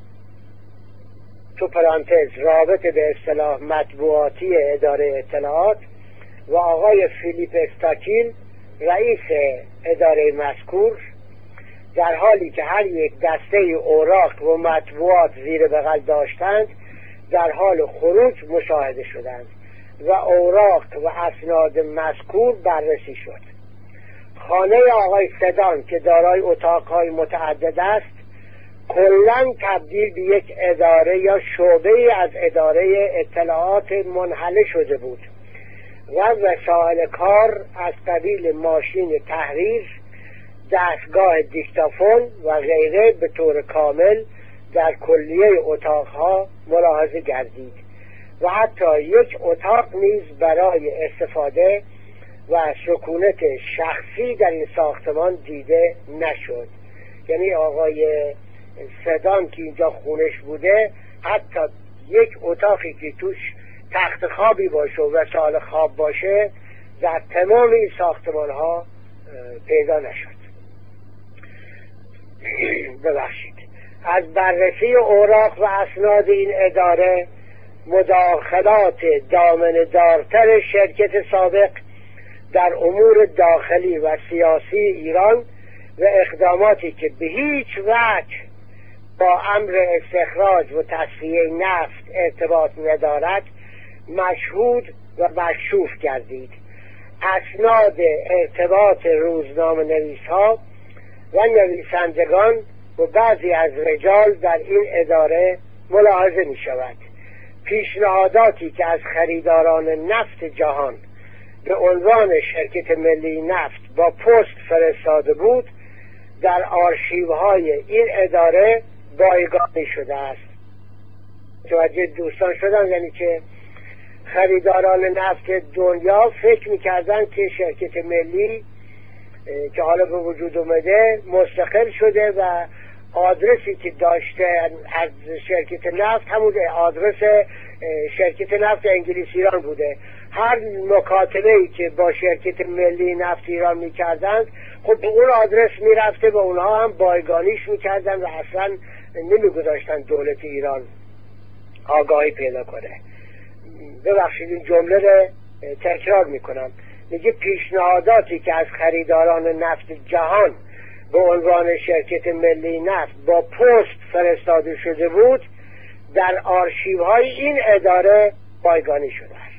تو پرانتز رابطه به اصطلاح مطبوعاتی اداره اطلاعات و آقای فیلیپ استاکیل رئیس اداره مذکور در حالی که هر یک دسته اوراق و مطبوعات زیر بغل داشتند در حال خروج مشاهده شدند و اوراق و اسناد مذکور بررسی شد. خانه آقای سدان که دارای اتاقهای متعدد است کلاً تبدیل به یک اداره یا شعبه از اداره اطلاعات منحله شده بود و وسایل کار از قبیل ماشین تحریر، دستگاه دیکتافون و غیره به طور کامل در کلیه اتاقها ملاحظه گردید و حتی یک اتاق نیز برای استفاده و سکونت شخصی در این ساختمان دیده نشد. یعنی آقای سدان که اینجا خونش بوده حتی یک اتاقی که توش تخت خوابی باشه و وسایل خواب باشه در تمام این ساختمان ها پیدا نشد. ببخشید. از بررسی اوراق و اسناد این اداره مداخلات دامنه دارتر شرکت سابق در امور داخلی و سیاسی ایران و اقداماتی که به هیچ وجه با امر استخراج و تصفیه نفت ارتباط ندارد مشهود و مکشوف گردید. اسناد ارتباط روزنامه نویس ها و نویسندگان و بعضی از رجال در این اداره ملاحظه می شود. پیشنهاداتی که از خریداران نفت جهان به عنوان شرکت ملی نفت با پست فرستاده بود در آرشیوهای این اداره بایگانی شده است. توجه دوستان شدن؟ یعنی که خریداران نفت دنیا فکر میکردن که شرکت ملی که حالا به وجود اومده مستقل شده و آدرسی که داشته از شرکت نفت همون آدرس شرکت نفت انگلیس ایران بوده. هر مکاتبه‌ای که با شرکت ملی نفت ایران میکردند خب به اون آدرس میرفته و اونها هم بایگانیش میکردن و اصلا نمیگذاشتن دولت ایران آگاهی پیدا کنه. ببخشید این جمله رو تکرار میکنم. میگه پیشنهاداتی که از خریداران نفت جهان به عنوان شرکت ملی نفت با پست فرستاده شده بود در آرشیوهای این اداره بایگانی شده است.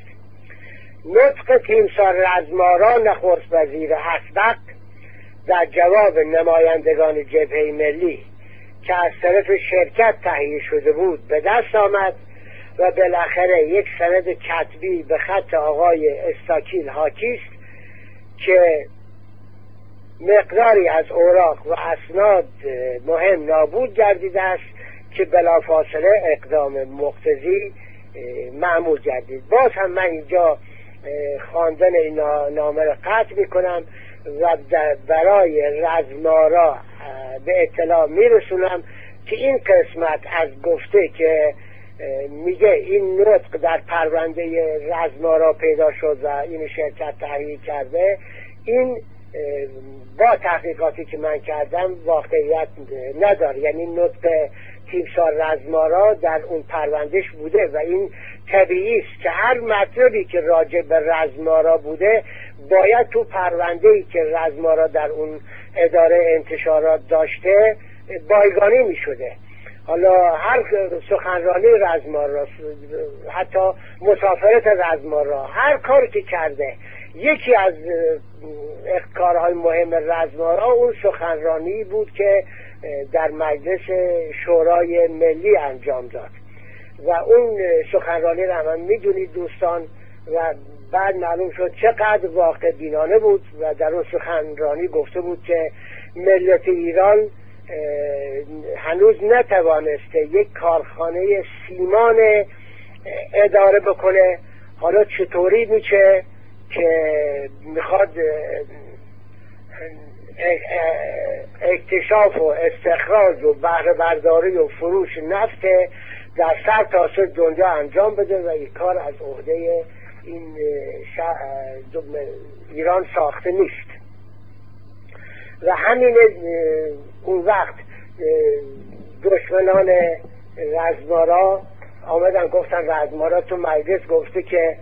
نطق تیمسار رزمارا نخست وزیر اسبق در جواب نمایندگان جبهه ملی که از طرف شرکت تهیه شده بود به دست آمد و بالاخره یک سند کتبی به خط آقای استاکیل حاکی است که مقداری از اوراق و اسناد مهم نابود گردیده است که بلافاصله اقدام مقتضی معمول گردید. باز هم من اینجا خواندن این نامه را قطع میکنم و برای رزمارا به اطلاع میرسونم که این قسمت از گفته که میگه این نطق در پرونده رزمارا پیدا شد و این شرکت تهیه کرده، این با تحقیقاتی که من کردم واقعیت نداره. یعنی نطق تیمسار رزمارا در اون پروندهش بوده و این طبیعی است که هر مطلبی که راجع به رزمارا بوده باید تو پرونده‌ای که رزمارا در اون اداره انتشارات داشته بایگانی می شده. حالا هر سخنرانی رزمارا، حتی مسافرت رزمارا، هر کاری که کرده یکی از کارهای مهم رزمارا اون سخنرانی بود که در مجلس شورای ملی انجام داد و اون سخنرانی رو هم میدونید دوستان و بعد معلوم شد چقدر واقع بینانه بود و در اون سخنرانی گفته بود که ملت ایران هنوز نتوانسته یک کارخانه سیمان اداره بکنه، حالا چطوری میشه که میخواد اکتشاف و استخراج و بهره برداری و فروش نفت در سر تا سر دنیا انجام بده و این کار از عهده این ایران ساخته نیست. و همین اون وقت دشمنان رزمارا آمدن گفتن رزمارا تو مجلس گفته که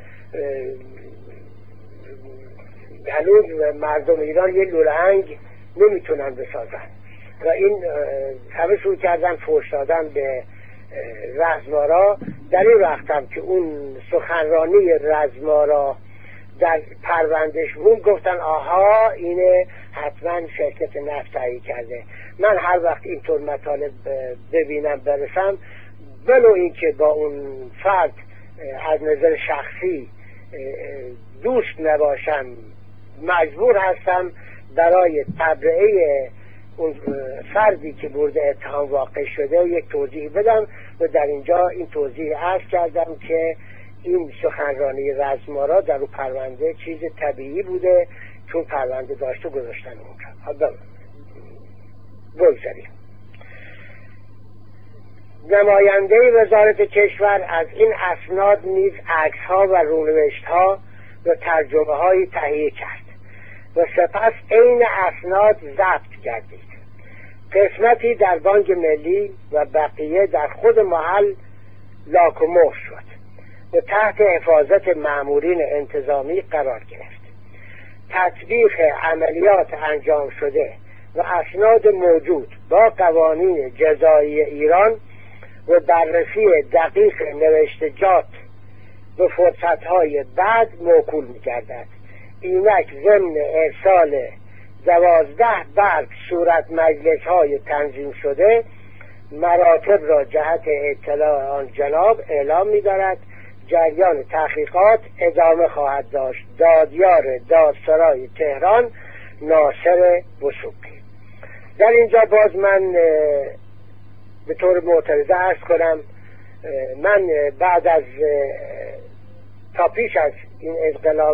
هنوز مردم ایران یه لولهنگ نمیتونن بسازن و این همه شروع کردن فحش دادن به رزمارا. در این وقت هم که اون سخنرانی رزمارا در پروندهش بود گفتن آها اینه حتما شرکت نفت تهیه کرده. من هر وقت اینطور مطالب ببینم برسم ولو اینکه با اون فرد از نظر شخصی دوست نباشم مجبور هستم برای تبرئه اون فردی که مورد اتهام واقع شده یک توضیح بدم و در اینجا این توضیح عرض کردم که این سخنرانی رزمارا در اون پرونده چیز طبیعی بوده چون پرونده داشته گذاشتن اونجا. بگذاریم. نماینده وزارت کشور از این اسناد نیز عکس‌ها و رونوشت‌ها و ترجمه‌هایی تهیه کرد و سپس عین اسناد ضبط گردید. قسمتی در بانک ملی و بقیه در خود محل لاک و مهر شد و تحت حفاظت مامورین انتظامی قرار گرفت. تطبیق عملیات انجام شده و اسناد موجود با قوانین جزایی ایران و بررسی دقیق نوشتجات و فرصت‌های بعد موکول می‌گردد. اینک ضمن ارسال 12 برگ صورت مجلس‌های تنظیم شده مراتب را جهت اطلاع آن جناب اعلام می‌دارد. جریان تحقیقات ادامه خواهد داشت. دادیار دادسرای تهران ناصر وثوقی. در اینجا باز من به طور معترضه عرض کنم من بعد از تا پیش از این انقلاب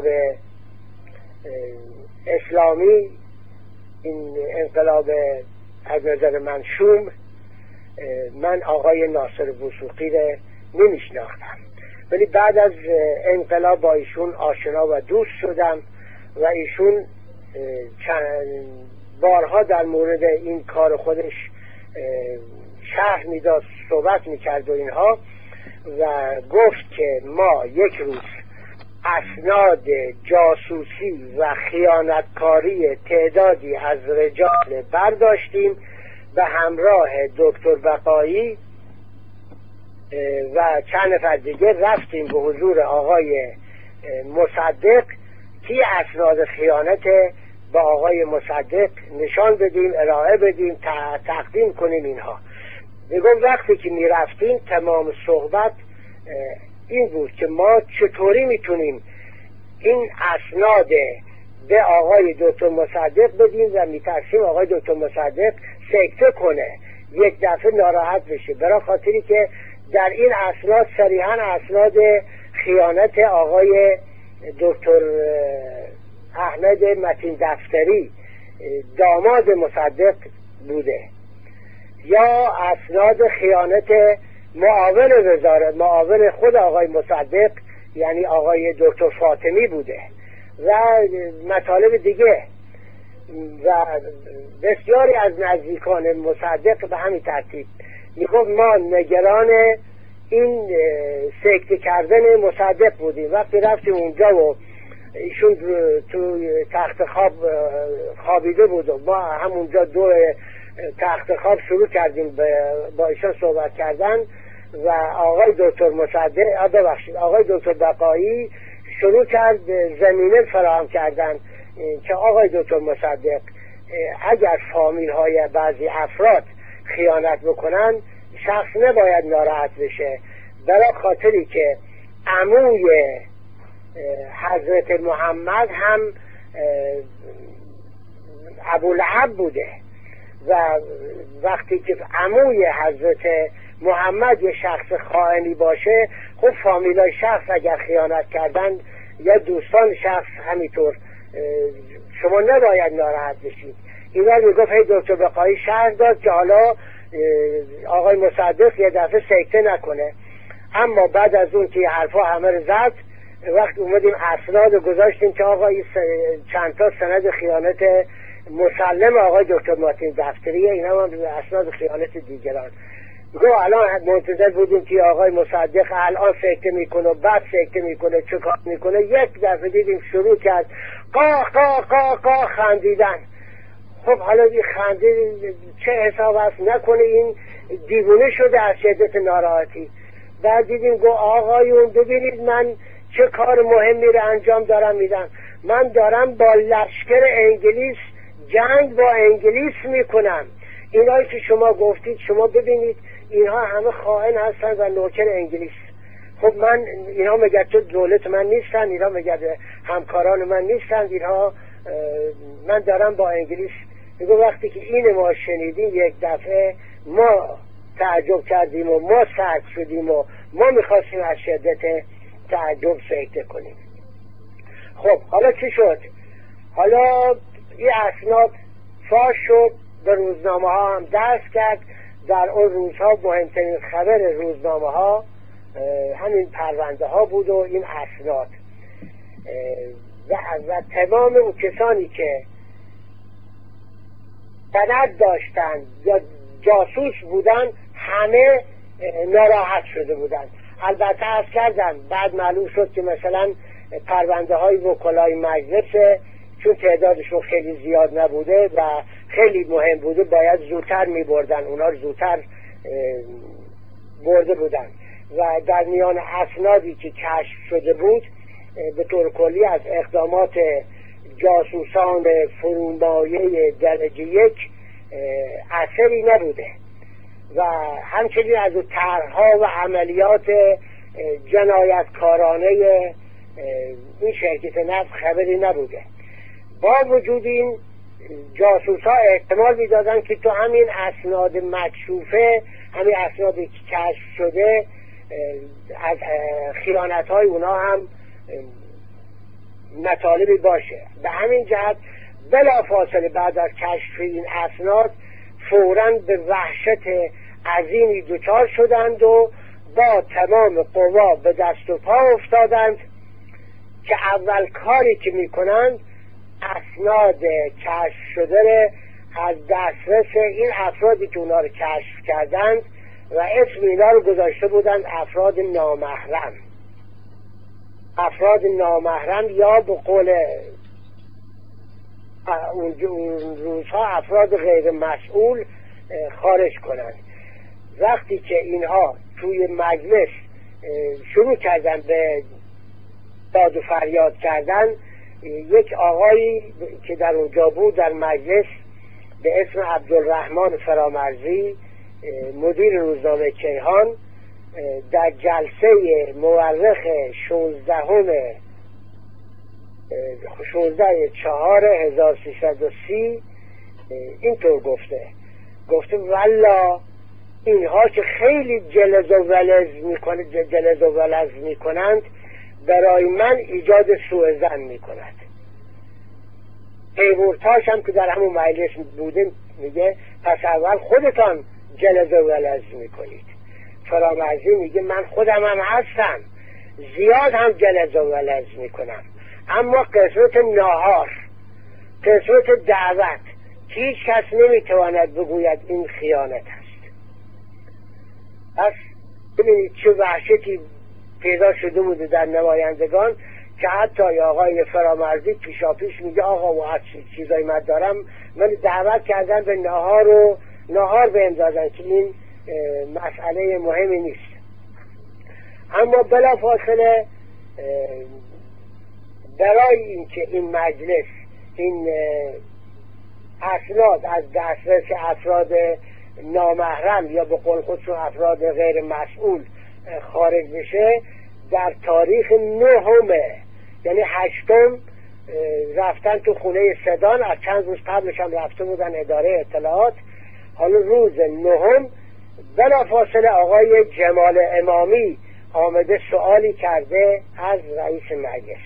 اسلامی این انقلاب از نظر من شوم من آقای ناصر وثوقی رو نمیشناختم ولی بعد از انقلاب با ایشون آشنا و دوست شدم و ایشون چند بارها در مورد این کار خودش شرح میداد صحبت میکرد و اینها و گفت که ما یک روز اسناد جاسوسی و خیانتکاری تعدادی از رجال برداشتیم به همراه دکتر بقایی و چند نفر دیگه رفتیم به حضور آقای مصدق که اسناد خیانت با آقای مصدق نشان بدیم ارائه بدیم تقدیم کنیم اینها. میگم وقتی که میرفتیم تمام صحبت این بود که ما چطوری میتونیم این اسناد به آقای دکتر مصدق بدیم و میترسیم آقای دکتر مصدق سکته کنه یک دفعه ناراحت بشه برای خاطری که در این اسناد صریحاً اسناد خیانت آقای دکتر احمد متین دفتری داماد مصدق بوده یا اسناد خیانت معاون وزارت معاون خود آقای مصدق یعنی آقای دکتر فاطمی بوده و مطالب دیگه و بسیاری از نزدیکان مصدق به همین ترتیب میگفت ما نگران این سکته کردن مصدق بودیم. وقتی رفتیم اونجا و ایشون تو تخت خواب خوابیده بود و ما همونجا دور تخت خواب شروع کردیم با ایشان صحبت کردن و آقای دکتر مصدق آقای دکتر بقایی شروع کرد زمینه فراهم کردن که آقای دکتر مصدق اگر فامیل های بعضی افراد خیانت بکنن شخص نباید ناراحت بشه، برای خاطری که عموی حضرت محمد هم ابولهب بوده و وقتی که عموی حضرت محمد یه شخص خائنی باشه، خب فامیلای شخص اگر خیانت کردن یا دوستان شخص همینطور، شما نباید ناراحت بشید. اینا میگفت هی دکتر بقایی شرح داد که حالا آقای مصدق یه دفعه سکته نکنه. اما بعد از اون که حرفا همه رو زد، وقت اومدیم اسناد رو گذاشتیم که آقا این چند تا سند خیانت مسلم آقای دکتر مارتین دفتریه، اینا هم اسناد خیانت دیگران. گو الان منتظر بودیم که آقای مصدق الان سکته میکنه و بعد سکته میکنه چه کار میکنه. یک دفعه دیدیم شروع کرد قاه قاه قاه قاه خندیدن. خب حالا این خنده چه حساب است؟ نکنه این دیوونه شده از شدت ناراحتی. بعد دیدیم گو آقایون ببینید من چه کار مهمی رو انجام دارم میدم، من دارم با لشکر انگلیس جنگ با انگلیس میکنم. اینایی که شما گفتید، شما ببینید اینها همه خائن هستن و نوکر انگلیس. خب من اینها مگر تو دولت من نیستن، اینها مگر همکاران من نیستن، اینها من دارم با انگلیس. میگه وقتی که این ما شنیدیم یک دفعه ما تعجب کردیم و ما سرد شدیم و ما میخواستیم از شدت تعجب سکته کنیم. خب حالا چی شد؟ حالا این اسناد فاش شد، به روزنامه ها هم دست کرد. در اون روزها مهمترین خبر روزنامه ها همین پرونده ها بود و این اسناد و تمام اون کسانی که سند داشتن یا جاسوس بودن همه ناراحت شده بودن. البته عرض کردم بعد معلوم شد که مثلا پرونده های وکلای مجلس چون تعدادشون خیلی زیاد نبوده و خیلی مهم بوده باید زودتر می بردن، اونا رو زودتر برده بودن و در میان اسنادی که کشف شده بود به طور کلی از اقدامات جاسوسان فرودمایه درجه 1 اثری نبوده و همچنین از طرح‌ها و عملیات جنایتکارانه این شرکت نفت خبری نبوده. با وجود این جاسوس‌ها احتمال می‌دادن که تو همین اسناد مکشوفه، همین اسنادی که کشف شده از خیانت‌های اونا هم مطالبی باشه. به همین جهت بلافاصله بعد از کشف این اسناد فوراً به وحشت عظیمی دچار شدند و با تمام قوا به دست و پا افتادند که اول کاری که میکنند اسناد کشف شده از دسترس این افرادی که اونا رو کشف کردند و اسم اینا رو گذاشته بودند افراد نامحرم. افراد نامحرم یا به قول اون روزها افراد غیر مسئول خارج کنند. وقتی که اینها توی مجلس شروع کردن به داد و فریاد کردن، یک آقایی که در اونجا بود در مجلس به اسم عبدالرحمن فرامرزی مدیر روزنامه کیهان در جلسه مورخ 16/4/1330 اینطور گفته والله اینها که خیلی جلز و ولز میکنند برای من ایجاد سوء ظن میکند. پیمورتاش هم که در همون مجلس بوده میگه پس اول خودتان جلز و ولز میکنید. فرامرزی میگه من خودم هم هستم، زیاد هم جلز و ولز میکنم، اما قسمت ناهار، قسمت دعوت که هیچ کس نمیتواند بگوید این خیانت است. پس ببینید چه وحشتی پیدا شده بوده در نمایندگان که حتی آقای فرامرزی پیشاپیش میگه آقا و از چیزایی من دارم، من دعوت کردن به ناهار به امدادن که این مسئله مهمی نیست. اما بلا فاصله برای اینکه این مجلس این اسناد از دسترس افراد نامحرم یا به قول خودشون افراد غیر مسئول خارج بشه، در تاریخ 9 یعنی 8 رفتن تو خونه سدان. از چند روز قبلش هم رفته بودن اداره اطلاعات. حالا روز 9 بلافاصله آقای جمال امامی آمده سوالی کرده از رئیس مجلس.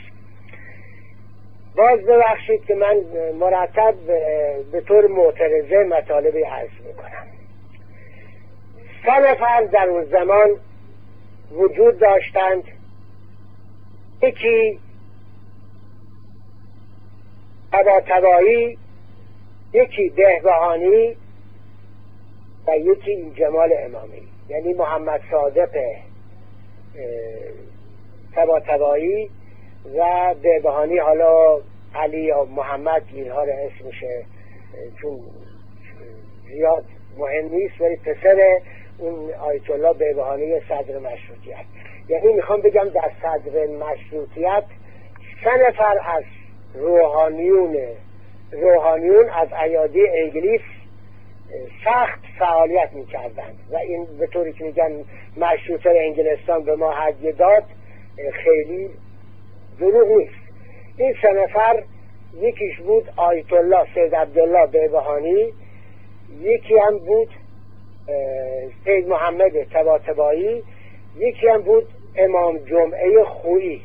باز ببخشید که من مرتب به طور معترضه مطالبی عرض میکنم. 3 نفر در اون زمان وجود داشتند. یکی طباطبایی، یکی بهبهانی و یکی این جمال امامی، یعنی محمد صادق طباطبایی و بهبهانی. حالا علی یا محمد اینها رو اسمشه چون زیاد مهم نیست، ولی پسر اون آیت الله بهبهانی صدر مشروطیت. یعنی میخوام بگم در صدر مشروطیت 3 نفر از روحانیون از ایادی انگلیس سخت فعالیت میکردند و این به طوری که میگن مشروطه انگلستان به ما هدیه داد خیلی دروغ نیست. این 3 نفر یکیش بود آیت الله سید عبدالله بهبهانی، یکی هم بود سید محمد طباطبایی، یکی هم بود امام جمعه خویی.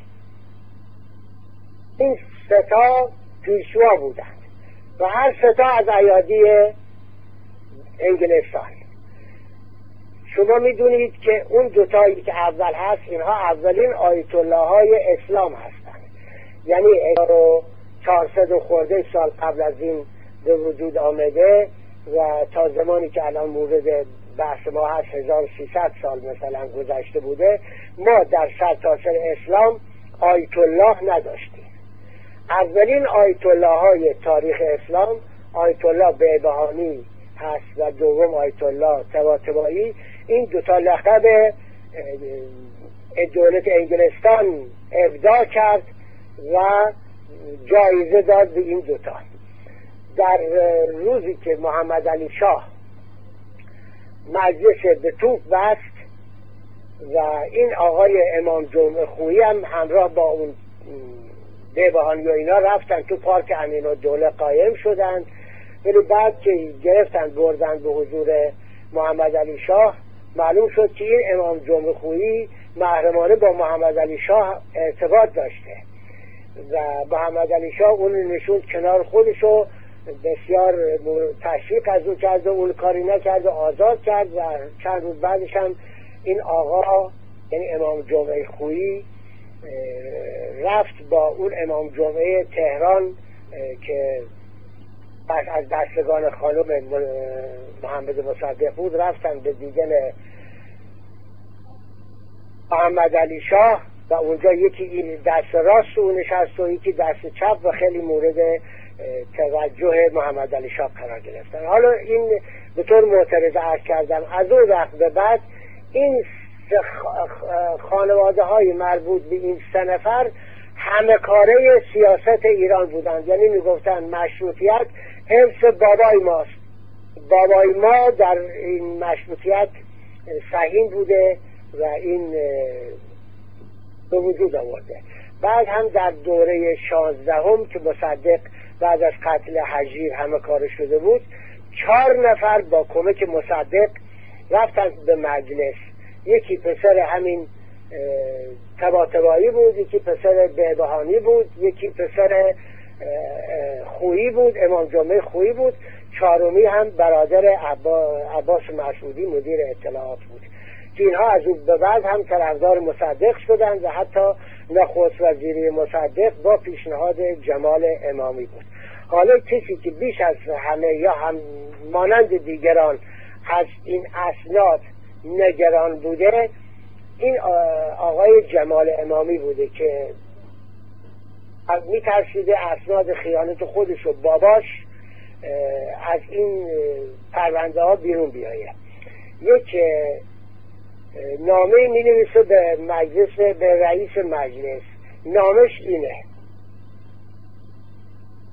این 3 تا پیشوا بودند و هر 3 تا از ایادی انگلستان. شما میدونید که اون 2 تایی که اول هست اینها اولین آیت الله های اسلام هستند، یعنی 1400 خورده سال قبل از این به وجود آمده و تا زمانی که الان مورد بحث ما هست 1300 سال مثلا گذشته بوده. ما در سرتاسر اسلام آیت الله نداشتیم. اولین آیت الله های تاریخ اسلام آیت الله بهبهانی هست و دوم آیت الله طباطبایی. این 2 تا لقب دولت انگلستان ابداع کرد و جایزه داد به این 2 تا. در روزی که محمد علی شاه مجلس به توپ بست و این آقای امام جمعه خویی هم همراه با اون بهبهانی و اینا رفتن تو پارک امین‌الدوله قایم شدند، ولی بعد که گرفتن بردن به حضور محمد علی شاه معلوم شد که این امام جمعه خویی محرمانه با محمد علی شاه ارتباط داشته و محمد علی شاه اون نشوند کنار خودشو، بسیار تشویق از اون کرد و اون کاری نکرد و آزاد کرد و چند روز بعدش هم این آقا یعنی امام جمعه خویی رفت با اون امام جمعه تهران که بعد از دستگان خانم محمد مصدق بود، رفتن به دیدن محمد علی شاه و اونجا یکی دست راست او نشست و یکی دست چپ و خیلی مورد توجه محمد علی شاه قرار گرفتن. حالا این به طور معترض عرض کردم. از اون وقت به بعد این خانواده های مربوط به این 3 نفر همه کاره سیاست ایران بودند، یعنی میگفتن مشروطیت حفظ بابای ماست، بابای ما در این مشروطیت سهیم بوده و این به وجود آورده. بعد هم در دوره 16 که مصدق بعد از قتل هجیر همه کار شده بود، 4 نفر با کمک مصدق رفتن به مجلس. یکی پسر همین طباطبایی بود، یکی پسر بهبهانی بود، یکی پسر خویی بود، امام جمعه خویی بود، 4می هم برادر عباس مسعودی مدیر اطلاعات بود که اینها از اون به بعد هم طرفدار مصدق شدند و حتی نخست وزیری مصدق با پیشنهاد جمال امامی بود. حالا کسی که بیش از همه یا هم مانند دیگران از این اسناد نگران بوده این آقای جمال امامی بوده که میترسیده اسناد خیانت خودش و باباش از این پرونده ها بیرون بیایه. یک نامه می نویسه به مجلس، به رئیس مجلس. نامش اینه: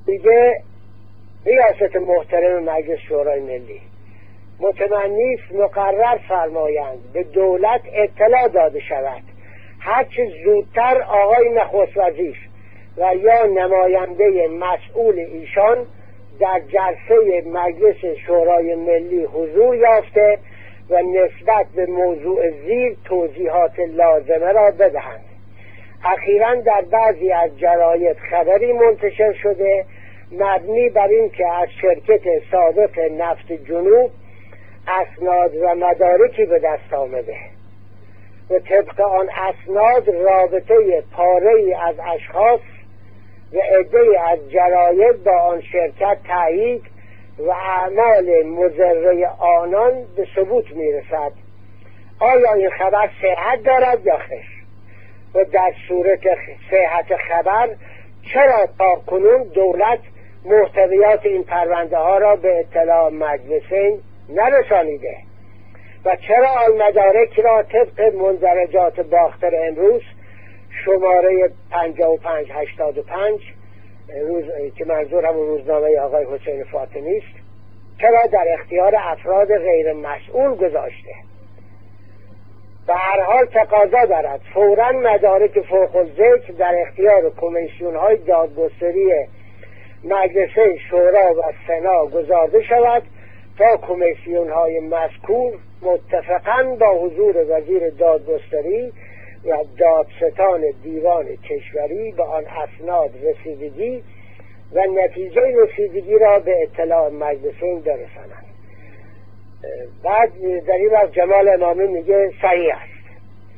دیگه ریاست محترم مجلس شورای ملی متمنی است مقرر فرمایند به دولت اطلاع داده شود هرچه زودتر آقای نخست وزیر و یا نماینده مسئول ایشان در جلسه مجلس شورای ملی حضور یافته و نسبت به موضوع زیر توضیحات لازمه را بدهند. اخیراً در بعضی از جراید خبری منتشر شده مبنی بر این که از شرکت سابق نفت جنوب اسناد و مدارکی به دست آمده و طبق آن اسناد رابطه پاره‌ای از اشخاص و عده‌ای از جراید با آن شرکت تایید و اعمال مضره آنان به ثبوت میرسد. آیا این خبر صحت دارد یا خیر؟ و در صورت صحت خبر چرا تاکنون دولت محتویات این پرونده ها را به اطلاع مجلسین نرسانیده و چرا آن مدارک را طبق مندرجات باختر امروز شماره 5585 که منظور همون روزنامه آقای حسین فاطمی است چرا در اختیار افراد غیر مسئول گذاشته؟ به هر حال تقاضا دارد فوراً مدارک فوق الذکر در اختیار کمیسیون های دادگستری مجلس شورا و سنا گذارده شود تا کمیسیون های مذکور متفقاً با حضور وزیر دادگستری و دادستان دیوان کشوری به آن اسناد رسیدگی و نتیجه رسیدگی را به اطلاع مجلسین برسانند. بعد در این وقت جمال امامی میگه صحیح است.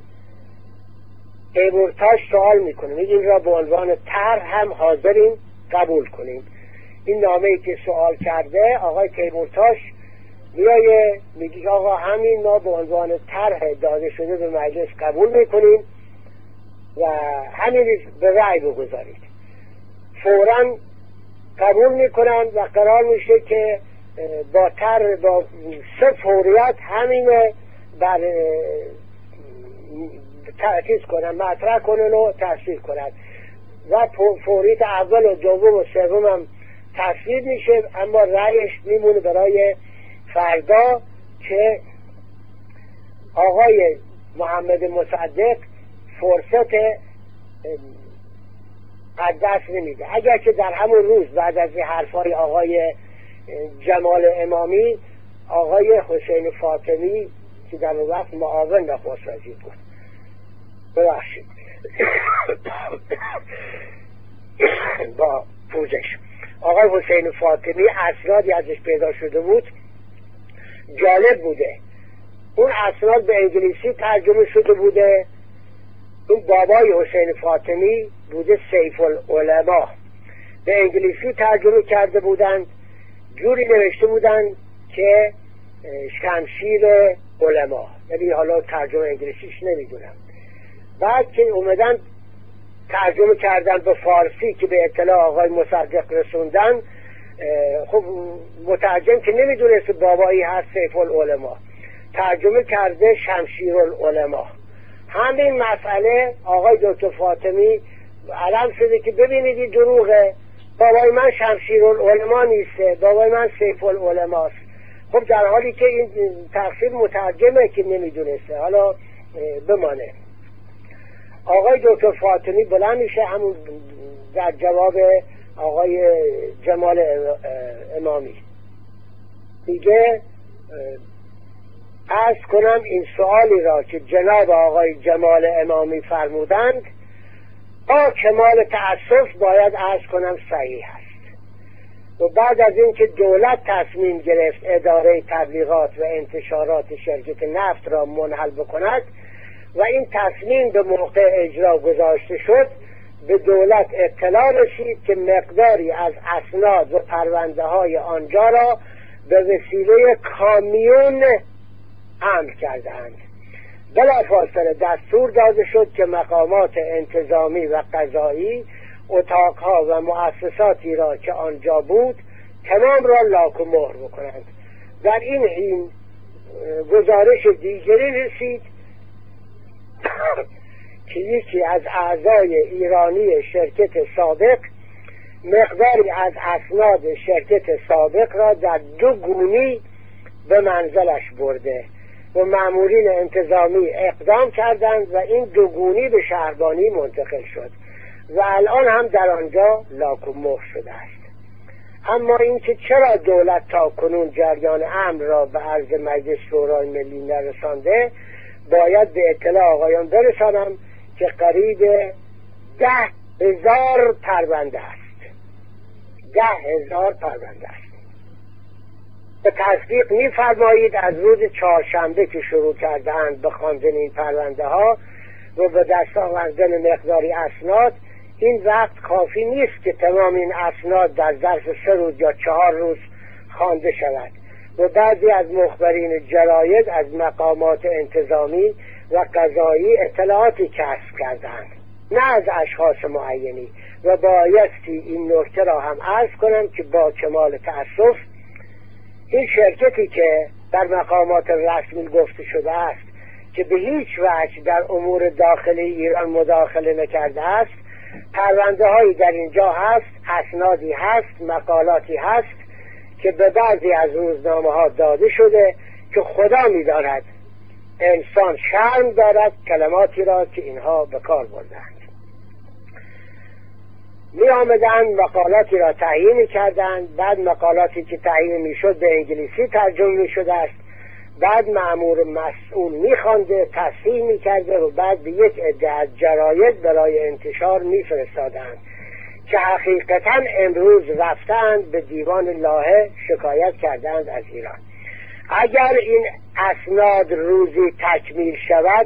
تیمورتاش سوال میکنه میگه این را به عنوان طرح هم حاضرین قبول کنیم. این نامه‌ای که سوال کرده آقای تیمورتاش میگه آقا همین ما به عنوان طرح داده شده به مجلس قبول میکنیم و همین به رأی بگذارید. فوراً قبول میکنن و قرار میشه که با سه فوریت همین بر تأسیس کنن مطرح کنن و تصویب کنن و فوریت اول و دوم و سوم هم تصویب میشه اما رأیش میمونه برای فردا که آقای محمد مصدق فرصت از دست نمیده. اگر که در همون روز بعد از حرفای آقای جمال امامی آقای حسین فاطمی که در اون وقت معاون نخست وزیر بود ببخشید با پوزش آقای حسین فاطمی اسنادی ازش پیدا شده بود جالب بوده. اون اسناد به انگلیسی ترجمه شده بوده. اون بابای حسین فاطمی بوده سیف العلماء به انگلیسی ترجمه کرده بودند جوری نوشته بودند که شمشیر علما یعنی حالا ترجمه انگلیسیش نمیدونم. بعد که اومدن ترجمه کردن به فارسی که به اطلاع آقای مصدق رسوندن خب مترجم که نمیدونست بابایی هست سیف العلماء ترجمه کرده شمشیر العلماء. همین مسئله آقای دکتر فاطمی علم شده که ببینید این دروغه بابای من شمشیر العلماء نیسته بابای من سیف العلماء است. خب در حالی که این تقصیر مترجمه که نمیدونسته حالا بمانه. آقای دکتر فاطمی بلند میشه همون در جواب آقای جمال امامی میگه عرض کنم این سوالی را که جناب آقای جمال امامی فرمودند با کمال تأسف باید عرض کنم صحیح است. و بعد از اینکه دولت تصمیم گرفت اداره تبلیغات و انتشارات شرکت نفت را منحل بکند و این تصمیم به موقع اجرا گذاشته شد به دولت اطلاع رسید که مقداری از اسناد و پرونده های آنجا را به وسیله کامیون حمل کردند. بلافاصله دستور داده شد که مقامات انتظامی و قضایی اتاقها و مؤسساتی را که آنجا بود تمام را لاک و مهر بکنند. در این حین گزارش دیگری رسید که یکی از اعضای ایرانی شرکت سابق مقداری از اسناد شرکت سابق را در 2 گونی به منزلش برده و مامورین انتظامی اقدام کردند و این 2 گونی به شهربانی منتقل شد و الان هم در آنجا لاک و مهر شده است. اما اینکه چرا دولت تا کنون جریان امر را به عرض مجلس شورای ملی نرسانده، باید به اطلاع آقایان برسانم که قریب 10,000 پرونده است. 10,000 پرونده است. به تصدیق می‌فرمایید از روز چهارشنبه که شروع کردند به خواندن این پرونده ها و به دست آوردن مقداری اسناد، این وقت کافی نیست که تمام این اسناد در ظرف 3 روز یا 4 روز خوانده شود و بعضی از مخبرین جراید از مقامات انتظامی و قضایی اطلاعاتی کسب کردند، نه از اشخاص معینی، و بایستی این نکته را هم عرض کنم که با کمال تأسف این شرکتی که در مقامات رسمی گفته شده است که به هیچ وجه در امور داخلی ایران مداخله نکرده است، پرونده هایی در اینجا هست، اسنادی هست، مقالاتی هست که به بعضی از روزنامه ها داده شده که خدا می‌داند انسان شرم دارد کلماتی را که اینها به کار بردند. می آمدند مقالاتی را تهیه می کردند، بعد مقالاتی که تهیه می شد به انگلیسی ترجمه می شده است، بعد مأمور مسئول می خوانده، تصحیح می کرده و بعد به یک عده از جراید برای انتشار می فرستادند که حقیقتا امروز رفتند به دیوان لاهه شکایت کردند از ایران. اگر این اسناد روزی تکمیل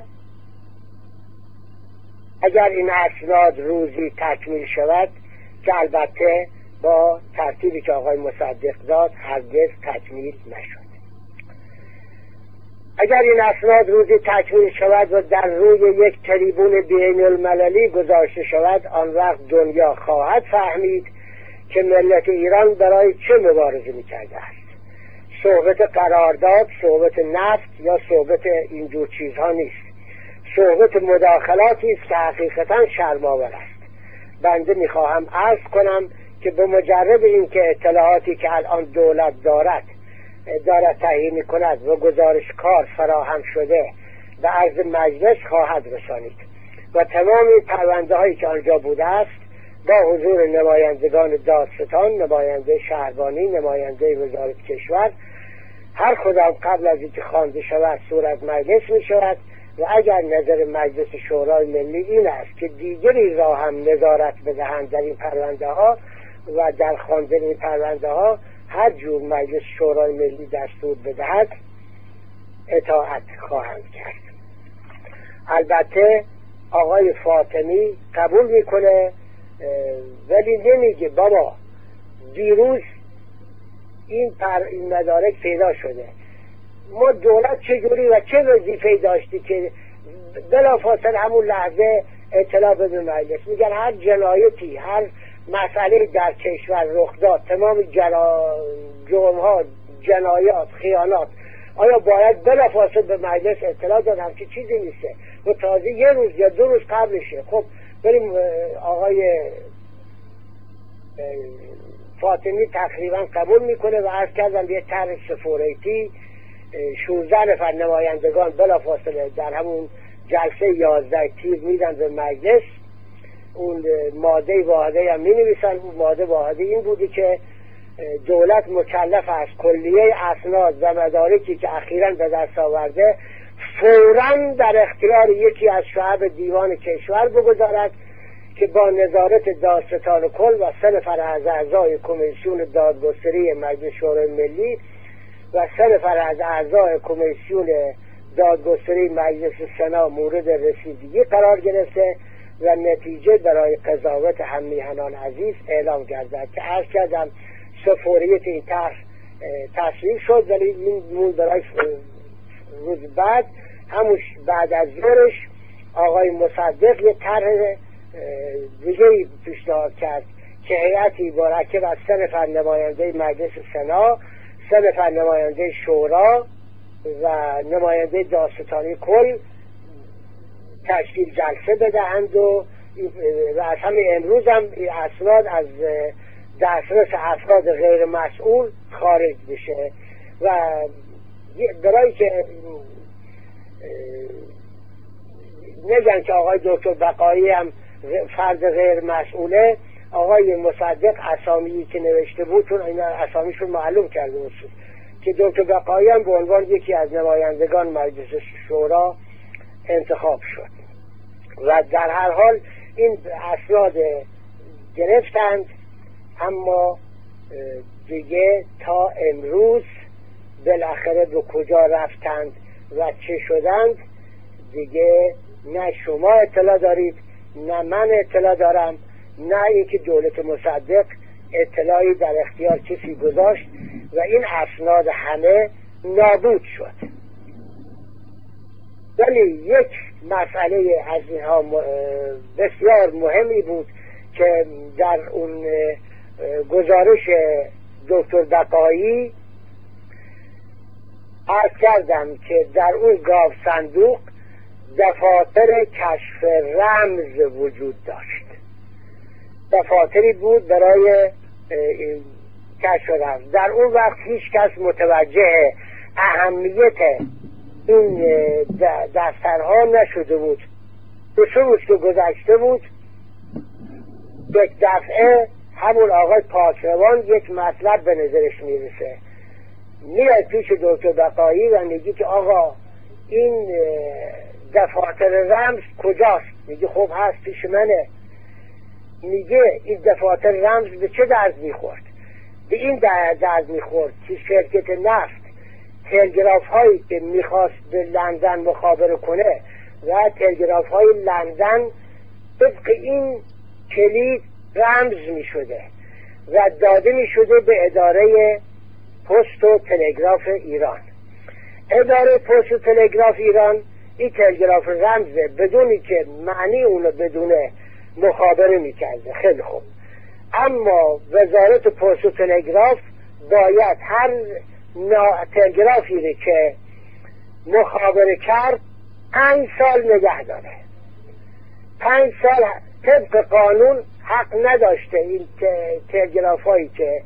شود، که البته با ترتیبی که آقای مصدق داد هرگز تکمیل نشد. اگر این اسناد روزی تکمیل شود و در روی یک تریبون بین المللی گذاشته شود، آن وقت دنیا خواهد فهمید که ملت ایران برای چه مبارزه می‌کرده است. صحبت قرارداد، صحبت نفت یا صحبت اینجور چیزها نیست. صحبت مداخلاتی است که حقیقتا شرم‌آور است. بنده می‌خواهم عرض کنم که به مجرد اینکه اطلاعاتی که الان دولت دارد تهیه می‌کند و گزارش کار فراهم شده به عرض مجلس خواهد رسانید و تمام پرونده‌هایی که آنجا بوده است با حضور نمایندگان دادستان، نماینده شهربانی، نماینده وزارت کشور، هر کدام قبل از اینکه خوانده شود صورت مجلس می شود و اگر نظر مجلس شورای ملی این است که دیگری را هم نظارت بدهند در این پرونده ها و در خواندن این پرونده ها، هر جور مجلس شورای ملی دستور بدهد اطاعت خواهند کرد. البته آقای فاطمی قبول میکنه ولی نمیگه بابا دیروز این مدارک پیدا شده، ما دولت چجوری و چه وظیفه‌ای داشتی که بلافاصله همون لحظه اطلاع بده مجلس. میگن هر جنایتی، هر مسئله در کشور رخ داد، تمام جرم‌ها، جنایات، خیانات، آیا باید بلافاصله به مجلس اطلاع داد؟ همچی چیزی نیسته و تازه 1 روز یا 2 روز قبلشه. خب بریم آقای فاطمی تقریبا قبول میکنه و عرض کردم یه طرح سفارتی 16 نفر نمایندگان بلافاصله در همون جلسه 11 تیر میدن به مجلس. اون ماده واحده هم می نویسن. اون ماده واحده این بودی که دولت مکلف است کلیه اسناد و مدارکی که اخیراً به دست آورده فوراً در اختیار یکی از شعب دیوان کشور بگذارد که با نظارت دادستان کل و 3 نفر از اعضای کمیسیون دادگستری مجلس شورای ملی و 3 نفر از اعضای کمیسیون دادگستری مجلس سنا مورد رسیدگی قرار گرفته و نتیجه برای قضاوت هم میهنان عزیز اعلام گردد که عرض کردم سفاریت این طرح تصویب شد، ولی این برای روز بعد همون بعد از ظهرش آقای مصدق یه طرح دیگه پیشنهاد کرد که هیئتی مرکب از 3 نفر نماینده مجلس سنا، 3 نفر نماینده شورا و نماینده دادستانی کل تشکیل جلسه بدهند و از همین امروز هم اسناد از دسترس افراد غیر مسئول خارج بشه و برای که نگن که آقای دکتر بقایی هم فرد غیر مسئوله، آقای مصدق اسامی که نوشته بود، چون اینا اسامیشون معلوم کرده بود که دکتر بقایی هم به عنوان یکی از نمایندگان مجلس شورا انتخاب شد و در هر حال این اسناد گرفتند، اما دیگه تا امروز بالاخره به کجا رفتند و چه شدند دیگه نه شما اطلاع دارید، نه من اطلاع دارم، نه اینکه دولت مصدق اطلاعی در اختیار کسی گذاشت و این اسناد همه نابود شد. ولی یک مسئله از اینها بسیار مهمی بود که در اون گزارش دکتر بقایی عرض کردم که در اون گاو صندوق دفاتر کشف رمز وجود داشت. دفاتری بود برای کشف رمز. در اون وقت هیچ کس متوجه اهمیت این دفترها نشده بود. دو روز که گذشته بود یک دفعه همون آقای پاسروان یک مطلب به نظرش میرسه، میاد پیش دکتر بقایی و میگه که آقا این دفاتر رمز کجاست؟ میگه خب هست پیش منه. میگه این دفاتر رمز به چه درد میخورد؟ به این درد میخورد که شرکت نفت تلگراف هایی که میخواست به لندن مخابره کنه و تلگراف های لندن طبق این کلید رمز میشده و داده میشده به اداره پست و تلگراف ایران. اداره پست و تلگراف ایران این تلگراف رمزه بدونی که معنی اونو بدونه مخابره میکرده. خیلی خوب، اما وزارت پست و تلگراف باید هر تلگرافی که مخابره کرد 5 سال نگه داره. 5 سال طبق قانون حق نداشته این تلگراف هایی که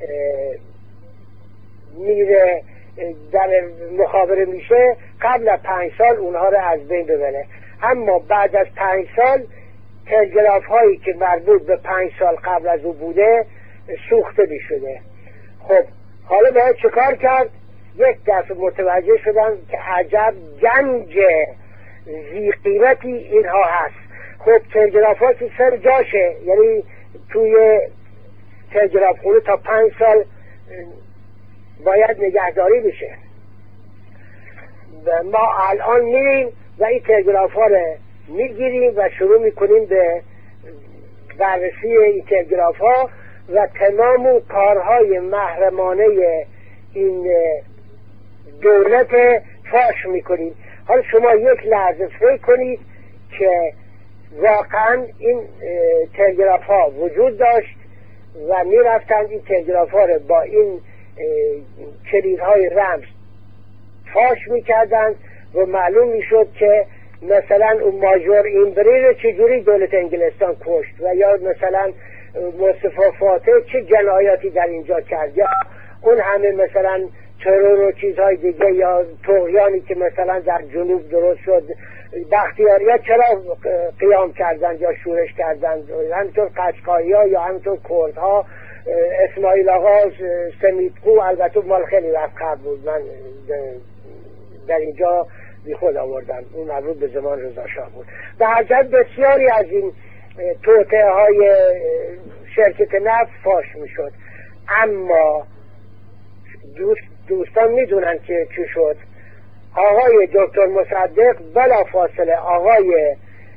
میره در مخابره میشه قبل از 5 سال اونها رو از بین ببره، اما بعد از 5 سال تلگراف هایی که مربوط به 5 سال قبل از او بوده سوخته میشده. خب حالا باید چه کار کرد؟ یک دفعه متوجه شدن که عجب گنج ذی قیمتی اینها هست. خب تلگراف ها که سر جاشه، یعنی توی تلگراف خونه تا 5 سال باید نگهداری بشه. ما الان میریم و این تلگراف ها رو میگیریم و شروع میکنیم به بررسی این تلگراف ها و تمام کارهای محرمانه این دولت فاش میکنیم. حالا شما یک لحظه فکر کنید که واقعا این تلگراف ها وجود داشت و میرفتند این تلگراف ها رو با این کلیدهای رمز فاش میکردند و معلوم میشد که مثلا اون ماجور اینبری رو چجوری دولت انگلستان کشت و یا مثلا مصطفی فاتح چه جنایاتی در اینجا کرد، یا اون همه مثلا ترور و چیزهای دیگه، یا طغیانی که مثلا در جنوب درست شد، بختیاری‌ها چرا قیام کردند یا شورش کردند، همینطور قشقایی‌ها یا همینطور کردها. اسماعیل آقا سمیتقو البته مال خیلی وقت قبل بود، من در اینجا بی خود آوردم، اون مربوط به زمان رضا شاه بود. به هر جهت بسیاری از این توطئه های شرکت نفت فاش میشد، اما دوستان میدونن که چی شد. آقای دکتر مصدق بلا فاصله آقای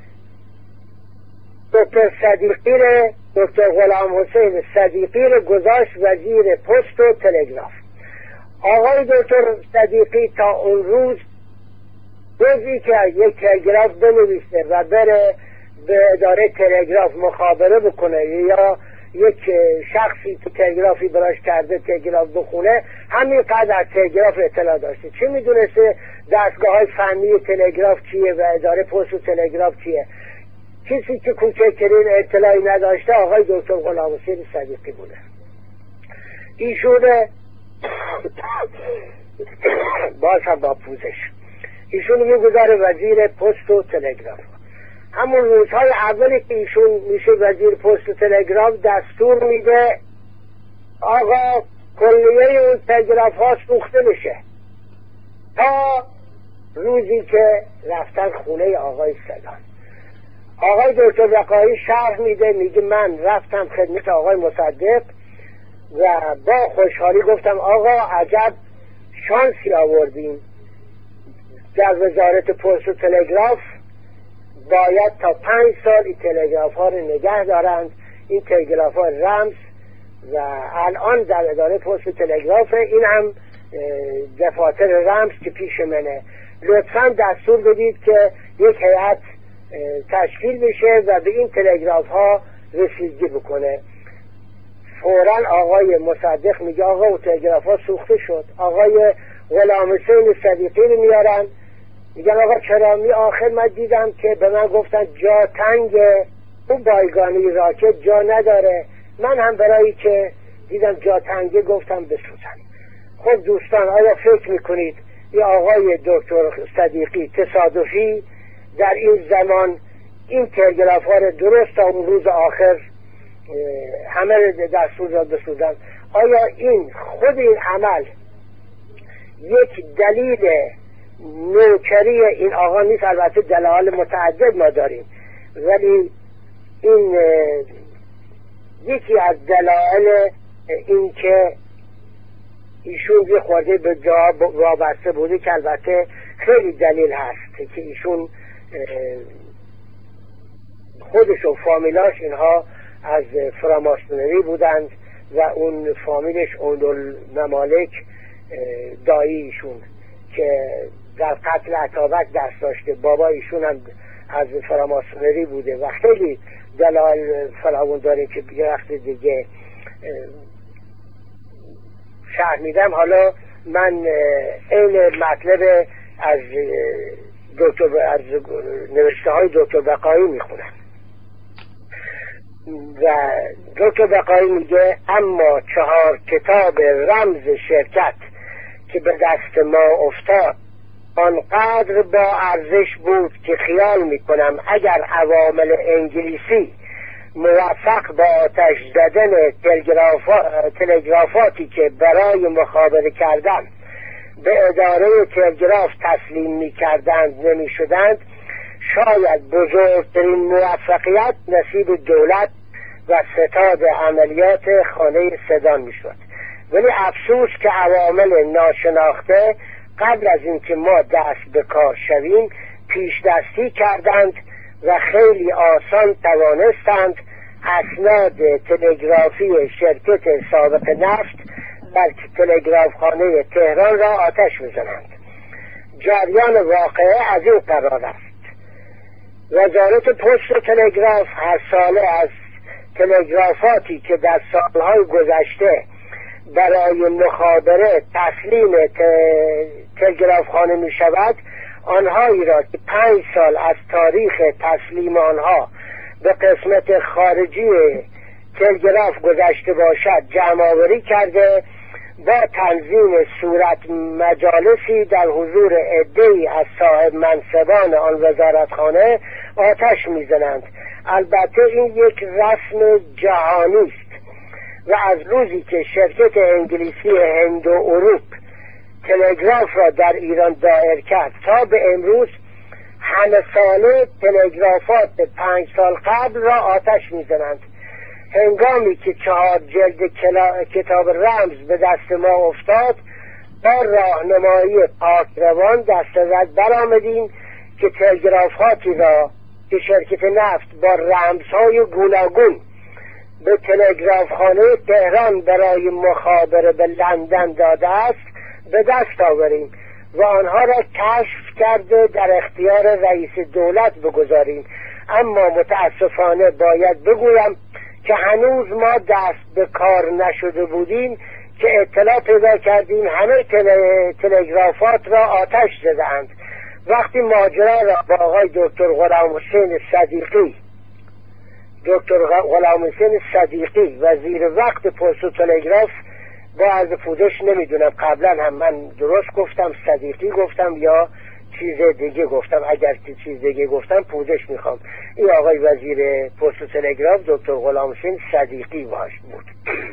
دکتر صدیقی رو، دکتر غلام حسین صدیقی رو گذاشت وزیر پست و تلگراف. آقای دکتر صدیقی تا اون روز روزی که یک تلگراف بنویسه و بره به اداره تلگراف مخابره بکنه یا یک شخصی که تلگرافی براش کرده تلگراف بخونه، همینقدر از تلگراف اطلاع داشته. چه میدونسته دستگاه های فنی تلگراف چیه و اداره پست و تلگراف چیه؟ کسی که کوچکترین اطلاعی نداشته آقای دکتر غلام حسین صدیقی بوده. ایشون باز هم با پوزش ایشون میگذاره وزیر پست و تلگراف. همون روزهای اولی که ایشون میشه وزیر پست و تلگراف دستور میده آقا کلیه اون تلگراف ها سوخته میشه، تا روزی که رفتن خونه آقای سلام. آقای دکتر بقایی شرح میده، میگه من رفتم خدمت آقای مصدق و با خوشحالی گفتم آقا عجب شانسی آوردیم، در وزارت پست و تلگراف باید تا 5 سال این تلگراف ها رو نگه دارند. این تلگراف ها رمز و الان در اداره پست و تلگراف، این هم دفاتر رمز که پیش منه. لطفا دستور بدید که یک هیئت تشکیل بشه و به این تلگراف ها رسیدگی بکنه. فوراً آقای مصدق میگه آقا و تلگراف ها سوخته شد. آقای غلام حسین صدیقی رو میارن، میگن آقا چرا؟ می آخر من دیدم که به من گفتن جا تنگه، اون بایگانی راکت جا نداره، من هم برای که دیدم جا تنگه گفتم بسوزن. خب دوستان آیا فکر میکنید این آقای دکتر صدیقی تصادفی در این زمان این تلگراف ها رو درست تا اون روز آخر همه دستور داد بسوزن؟ آیا این خود این عمل یک دلیل نوکری این آقا نیست؟ البته دلایل متعدد ما داریم، ولی این یکی از دلایل این که ایشون یه خورده به جا وابسته بوده، که البته خیلی دلیل هست که ایشون خودش و فامیلاش اینها از فراماسونری بودند و اون فامیلش اول‌الممالک دایی ایشون که در قتل اتابک دست داشته، بابا ایشون هم از فراماسونری بوده و خیلی دلایل فراوان داره که یه وقت دیگه شرح میدم. حالا من این مطلب از نوشته های دکتر بقایی میخونم و دکتر بقایی میگه اما 4 کتاب رمز شرکت که به دست ما افتاد آنقدر با ارزش بود که خیال میکنم اگر عوامل انگلیسی موفق با آتش زدن تلگرافاتی که برای مخابره کردن به اداره تلگراف تسلیم میکردند نمیشدند، شاید بزرگترین موفقیت نصیب دولت و ستاد عملیات خانه سدان میشد. ولی افسوس که عوامل ناشناخته قبل از اینکه ما دست به کار شویم پیش دستی کردند و خیلی آسان توانستند اسناد تلگرافی شرکت سابق نفت در تلگرافخانه تهران را آتش بزنند. جریان واقعه از این قرار است: وزارت پست و تلگراف هر ساله از تلگرافاتی که در سالهای گذشته برای مخابره تسلیم تلگرافخانه می شود، آنهایی را که 5 سال از تاریخ تسلیم آنها به قسمت خارجی تلگراف گذشته باشد جمع آوری کرده، با تنظیم صورت مجالسی در حضور عده‌ای از صاحب منصبان آن وزارتخانه آتش میزنند. البته این یک رسم جهانی است و از روزی که شرکت انگلیسی هند و اروپ تلگراف را در ایران دایر کرد تا به امروز همه ساله تلگرافات 5 سال قبل را آتش میزنند. هنگامی که 4 جلد کتاب رمز به دست ما افتاد، با راهنمایی پاکروان دستاورد برآمدیم که تلگرافاتی را که شرکت نفت با رمزهای گوناگون به تلگرافخانه تهران برای مخابره به لندن داده است به دست آوریم و آنها را کشف کرده در اختیار رئیس دولت بگذاریم. اما متاسفانه باید بگویم که هنوز ما دست به کار نشده بودیم که اطلاع پیدا کردیم همه تلگرافات را آتش زدند. وقتی ماجرا را با آقای دکتر غلام حسین صدیقی دکتر غلام حسین صدیقی وزیر وقت پست و تلگراف، با عرض پوزش نمیدونم قبلا هم من درست گفتم صدیقی گفتم یا چیز دیگه گفتم، اگر که چیز دیگه گفتم پوزش میخوام. این آقای وزیر پست و تلگراف دکتر غلام حسین صدیقی بود.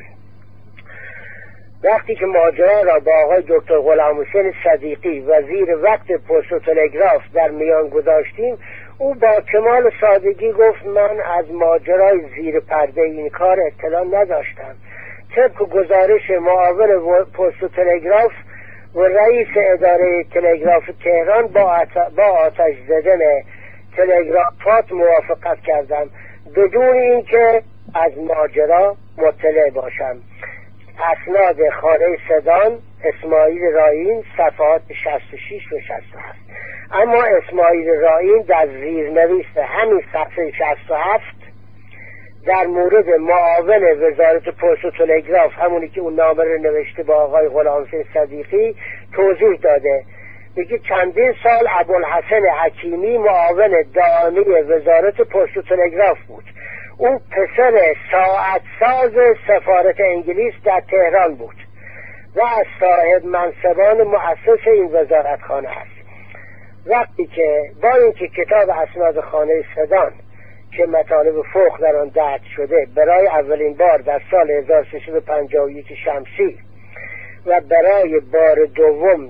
وقتی که ماجرا را با آقای دکتر غلام حسین صدیقی وزیر وقت پست و تلگراف در میان گذاشتیم، او با کمال سادگی گفت من از ماجرای زیر پرده این کار اطلاع نداشتم. طبق گزارش معاون پست و تلگراف و رئیس اداره تلگراف تهران با آتش زدن تلگرافات موافقت کردم بدون اینکه از ماجرا مطلع باشم. اسناد خانه سدان اسماعیل رائین صفحات 66 و 67. اما اسماعیل رائین در زیرنویس همین صفحه 67 در مورد معاون وزارت پست و تلگراف، همونی که اون نامه رو نوشته با آقای غلام حسین صدیقی، توضیح داده. میگه چندین سال ابوالحسن حکیمی معاون دائمی وزارت پست و تلگراف بود. او پسر ساعت ساز سفارت انگلیس در تهران بود و از صاحب منصبان مؤسس این وزارتخانه است. وقتی که با اینکه کتاب اسناد خانه سدان که مطالب فوق در آن درج شده برای اولین بار در سال 1351 شمسی و برای بار دوم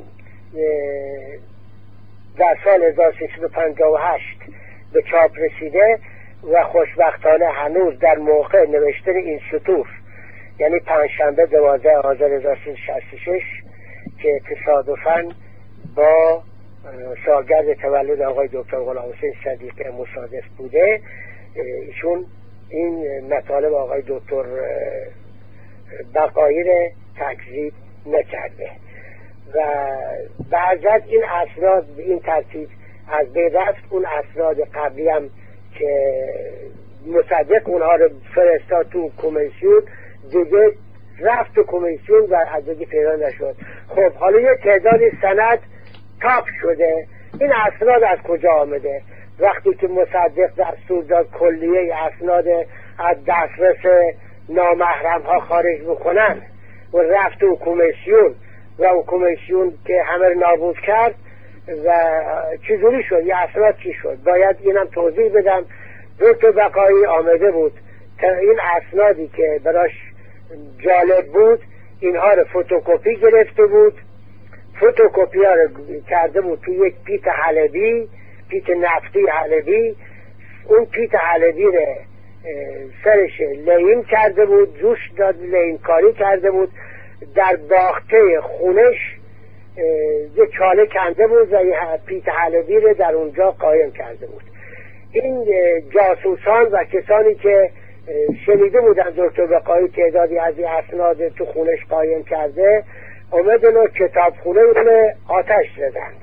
در سال 1358 به چاپ رسیده و خوشبختانه هنوز در موقع نوشتن این سطور، یعنی پنجشنبه 12 آذر 1366 که تصادفاً با سالگرد تولد آقای دکتر غلام حسین صدیقی مصادف بوده، ایشون این مطالب آقای دکتر بقایی تکذیب نکرده و بعضت این اسناد به این ترتیب از بین رفت. اون اسناد قبلی هم که مصدق اونها رو فرستاد تو کمیسیون دیگه رفت تو کمیسیون و از دیگه پیدا نشد. خب حالا یه تعدادی سند تاپ شده، این اسناد از کجا آمده؟ وقتی که مصدق دستور داد کلیه اسناد از دسترس نامحرم ها خارج بکنن و رفت تو کمیسیون و اون کمیسیون که همه نابود کرد و چیزوری شد، یه اسناد چی شد؟ باید اینم توضیح بدم. دکتر بقایی آمده بود این اسنادی که براش جالب بود اینها رو فتوکپی گرفته بود، فتوکپی ها رو کرده بود توی یک پیت حلبی، پیت نفتی حلبی. اون پیت حلبی رو سرش لیم کرده بود، جوش داد لیم کاری کرده بود، در باخته خونش یه چاله کنده بود و یه پیت حلبی رو در اونجا قایم کرده بود. این جاسوسان و کسانی که شنیده بودن دکتر بقایی تعدادی از این اسناد تو خونش قایم کرده، اومدن و کتابخونه رو آتش زدند.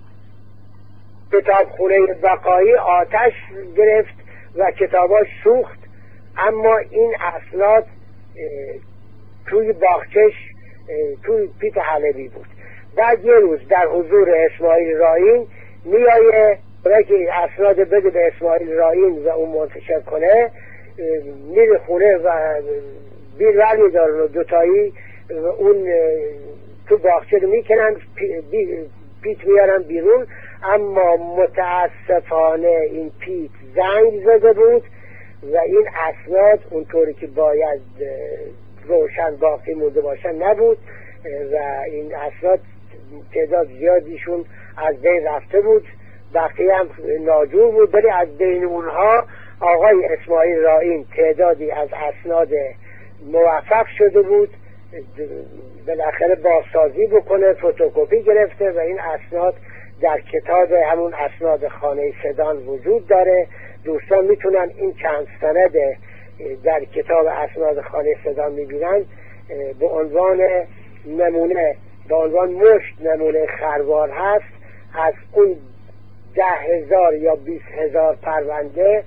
کتابخونه بقایی آتش گرفت و کتاباش سوخت، اما این اسناد توی باغچش توی پیت حلبی بود. بعد یه روز در حضور اسماعیل رائین میایه برای که اسناد بده به اسماعیل رائین و اون منتشر کنه، میره خونه و بیرور میدارن و دوتایی اون تو باغچه رو میکنن، پیت میارن بیرون. اما متاسفانه این پیت زنگ زده بود و این اسناد اونطوری که باید روشن باقی مونده باشن نبود و این اسناد تعداد زیادیشون از بین رفته بود، بقیه هم ناجور بود. ولی از بین اونها آقای اسماعیل رائین تعدادی از اسناد موفق شده بود بالاخره بازسازی بکنه، فتوکپی گرفته و این اسناد در کتاب همون اسناد خانه سدان وجود داره. دوستان میتونن این چند سند در کتاب اسناد خانه سدان میبینن به عنوان نمونه، به عنوان مشت نمونه خروار هست. از اون 10,000 یا 20,000 پرونده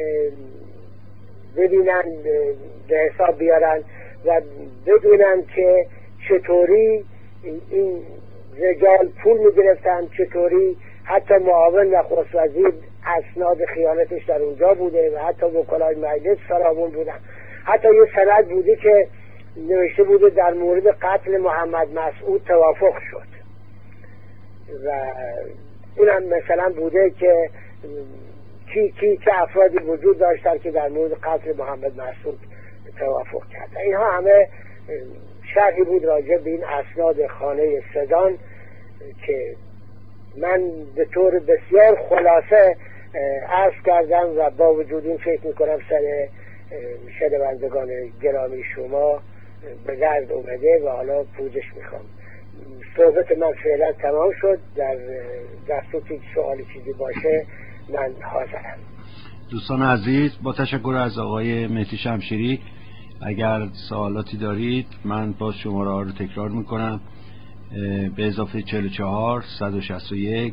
ببینن، به حساب بیارن و بدونن که چطوری این رجال پول میگرفتن، چطوری حتی معاون نخست وزیر اسناد خیانتش در اونجا بوده و حتی وکلای مجلس فراوون بودن. حتی یه سند بوده که نوشته بوده در مورد قتل محمد مسعود توافق شد و اونم مثلا بوده که چه افرادی وجود داشتن که در مورد قتل محمد مسعود توافق کردن. اینها همه شرحی بود راجع به این اسناد خانه سدان که من به طور بسیار خلاصه عرض کردم و با وجود این فکر میکنم سر شنوندگان گرامی شما به درد اومده و حالا پوزش میخوام. صحبت من فعلا تمام شد. در دستوتی سوالی چیزی باشه من حاضرم. دوستان عزیز، با تشکر از آقای مهدی شمشیری، اگر سوالاتی دارید من باز شماره ها رو تکرار میکنم: به اضافه 44 161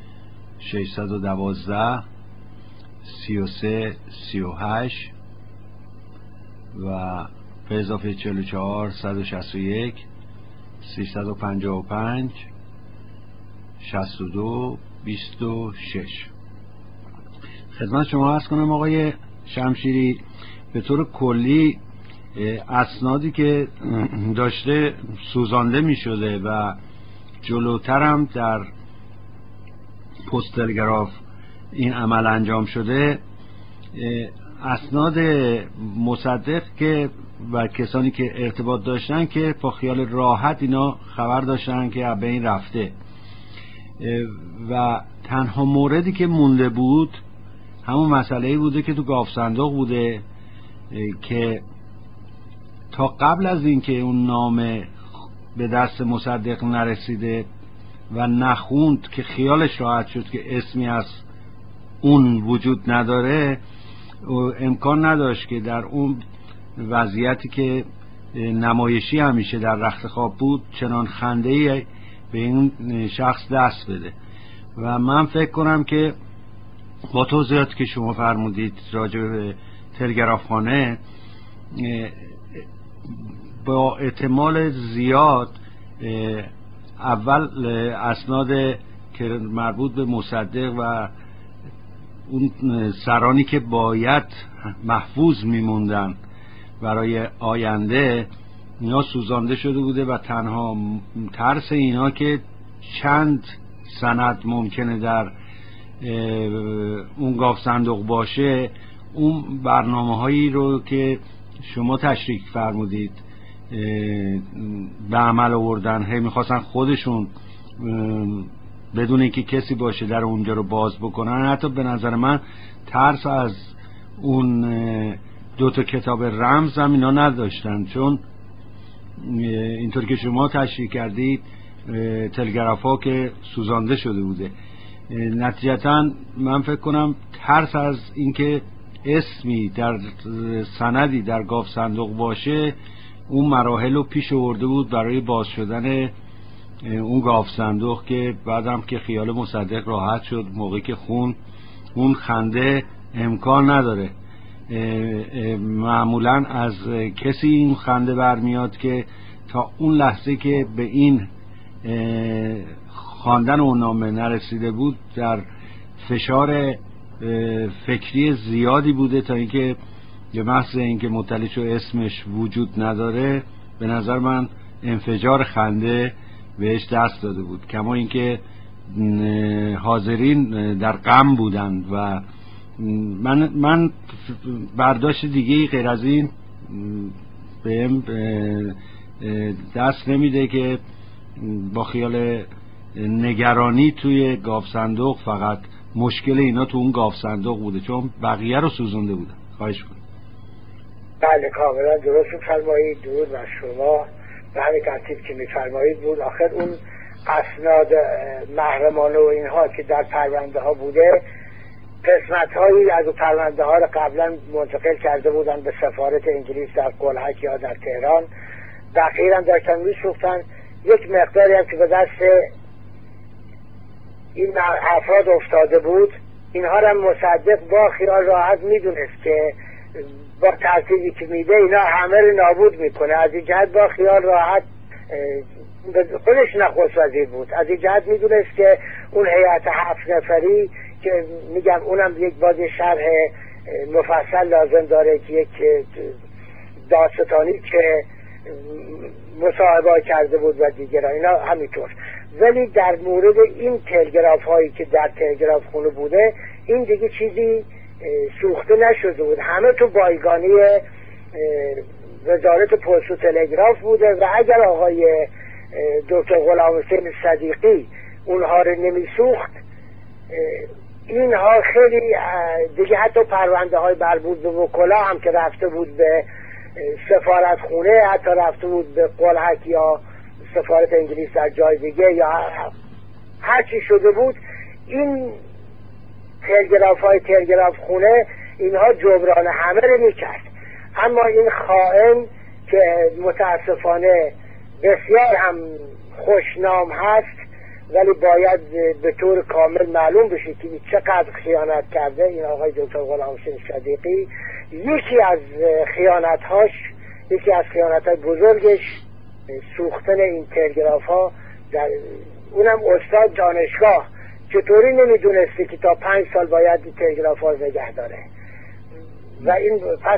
612 33 38 و به اضافه 44 161 355 62 26. خدمت شما عرض کنم آقای شمشیری، به طور کلی اسنادی که داشته سوزانده می شده و جلوتر هم در پست تلگراف این عمل انجام شده، اسناد مصدق که و کسانی که ارتباط داشتن که با خیال راحت اینا خبر داشتن که به این رفته و تنها موردی که مونده بود همون مسئله‌ای بوده که تو گاف صندوق بوده که تا قبل از اینکه اون نامه به دست مصدق نرسیده و نخوند که خیالش راحت شد که اسمی از اون وجود نداره، امکان نداشت که در اون وضعیتی که نمایشی همیشه در رخت خواب بود چنان خنده‌ای به این شخص دست بده. و من فکر کنم که با توضیحاتی که شما فرمودید راجع به تلگرافخانه، با احتمال زیاد اول اسناد که مربوط به مصدق و اون سرانی که باید محفوظ میموندن برای آینده اینا سوزانده شده بوده و تنها ترس اینا که چند سند ممکنه در اون گاف صندوق باشه، اون برنامه هایی رو که شما تشریح فرمودید به عمل آوردن، هی میخواستن خودشون بدون اینکه کسی باشه در اونجا رو باز بکنن. حتی به نظر من ترس از اون 2 کتاب رمز هم اینا نداشتن، چون اینطور که شما تشریح کردید تلگراف ها که سوزانده شده بوده. نتیجتا من فکر کنم ترس از اینکه اسمی در سندی در گاف صندوق باشه اون مراحل رو پیش آورده بود برای باز شدن اون گاف صندوق، که بعدم که خیال مصدق راحت شد موقعی که اون خنده امکان نداره. معمولا از کسی این خنده برمیاد که تا اون لحظه که به این خواندن اون نامه نرسیده بود در فشار فکری زیادی بوده تا اینکه به محض اینکه مطلع شد اسمش وجود نداره، به نظر من انفجار خنده بهش دست داده بود. کما اینکه حاضرین در غم بودند و من برداشت دیگه غیر از این بهم دست نمیده که با خیال نگرانی توی گاف صندوق فقط مشکل اینا تو اون گاف صندوق بوده، چون بقیه رو سوزونده بودن. خواهش کنم. بله کاملا درست فرمایید. درود بر شما. به همین ترتیب که میفرمایید بود. آخر اون اسناد محرمانه و اینها که در پرونده ها بوده، قسمت هایی از پرونده ها رو قبلا منتقل کرده بودن به سفارت انگلیس در قلهک یا در تهران، بقیه هم داشتن میشوفتن. یک مقداری هم که به دست این افراد افتاده بود، اینها هم مصدق با خیال راحت میدونست که با ترتیبی که میده اینا همه رو نابود میکنه. از این جهت با خیال راحت، خودش نخست وزیر بود، از این جهت میدونست که اون هیئت 7 نفری که میگم اونم یک باز شرح مفصل لازم داره که یک داستانی که مصاحبه کرده بود و دیگران اینا همینطور. ولی در مورد این تلگراف هایی که در تلگراف خونه بوده این دیگه چیزی سوخته نشده بود، همه تو بایگانی وزارت پست و تلگراف بوده و اگر آقای دکتر غلامحسین صدیقی اونها رو نمیسوخت اینها خیلی دیگه حتی پرونده های مربوط به وکلا هم که رفته بود به سفارت خونه، حتی رفته بود به قلعک یا سفارت انگلیس در جای دیگه یا هر چی شده بود، این تلگراف خونه اینها جبران همه رو میکرد. اما این خائن که متاسفانه بسیار هم خوشنام هست ولی باید به طور کامل معلوم بشه که چقدر خیانت کرده این آقای دکتر غلامحسین صدیقی. یکی از خیانت‌های بزرگش سوختن این تلگراف ها، اونم استاد دانشگاه چطوری نمیدونسته که تا 5 سال باید تلگراف ها نگه داره و این پس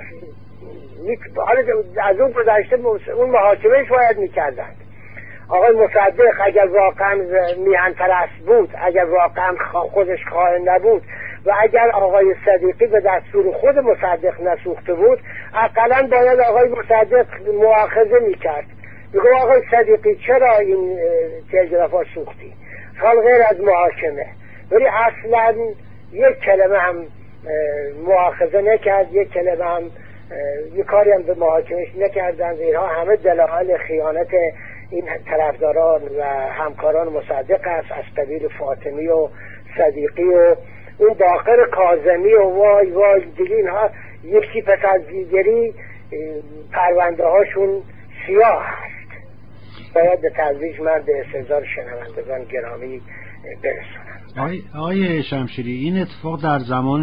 از اون گذشته اون محاکمهش باید میکردند. آقای مصدق اگر واقعا میهن پرست بود، اگر واقعا خودش خائن نبود و اگر آقای صدیقی به دستور خود مصدق نسوخته بود، اقلا باید آقای مصدق مؤاخذه میکرد، میگه آقای صدیقی چرا این تلگرافا سوختی؟ حال غیر از محاکمه. ولی اصلا یک کلمه هم مؤاخذه نکرد، یک کلمه هم یک کاری هم به محاکمش نکردند. اینها همه دلایل خیانت این طرفداران و همکاران مصدق است، از قبیل فاطمی و صدیقی و اون باقر کاظمی و وای وای دیگه. اینها یکی پس از دیگری پرونده هاشون سیاه هست. باید به تدریج من به استحضار شنوندگان گرامی برسونم. آقای شمشیری، این اتفاق در زمان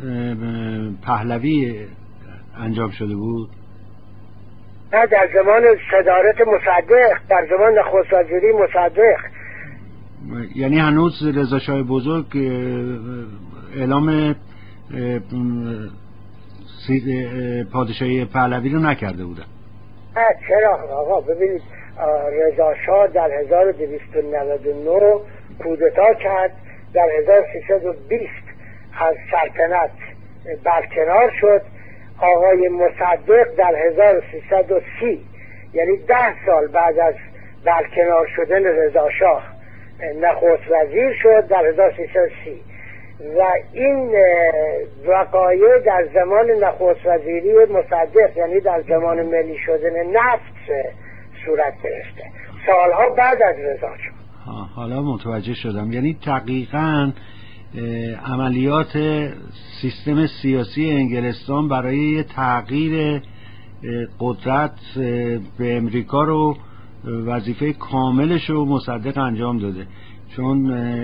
پهلوی انجام شده بود؟ نه، در زمان صدارت مصدق، در زمان نخست وزیری مصدق. یعنی هنوز رضا شاه بزرگ اعلام پادشاهی پهلوی رو نکرده بودن؟ نه چرا آقا، ببینید رضا شاه در 1299 کودتا کرد، در 1320 از سلطنت برکنار شد. آقای مصدق در 1330 یعنی 10 سال بعد از برکنار شدن رضا شاه نخست وزیر شد در 1330 و این وقایع در زمان نخست وزیری مصدق یعنی در زمان ملی شدن نفت صورت گرفته، سالها بعد از رضا شاه. حالا متوجه شدم. یعنی دقیقاً عملیات سیستم سیاسی انگلستان برای تغییر قدرت به امریکا رو وظیفه کاملش رو مصدق انجام داده. چون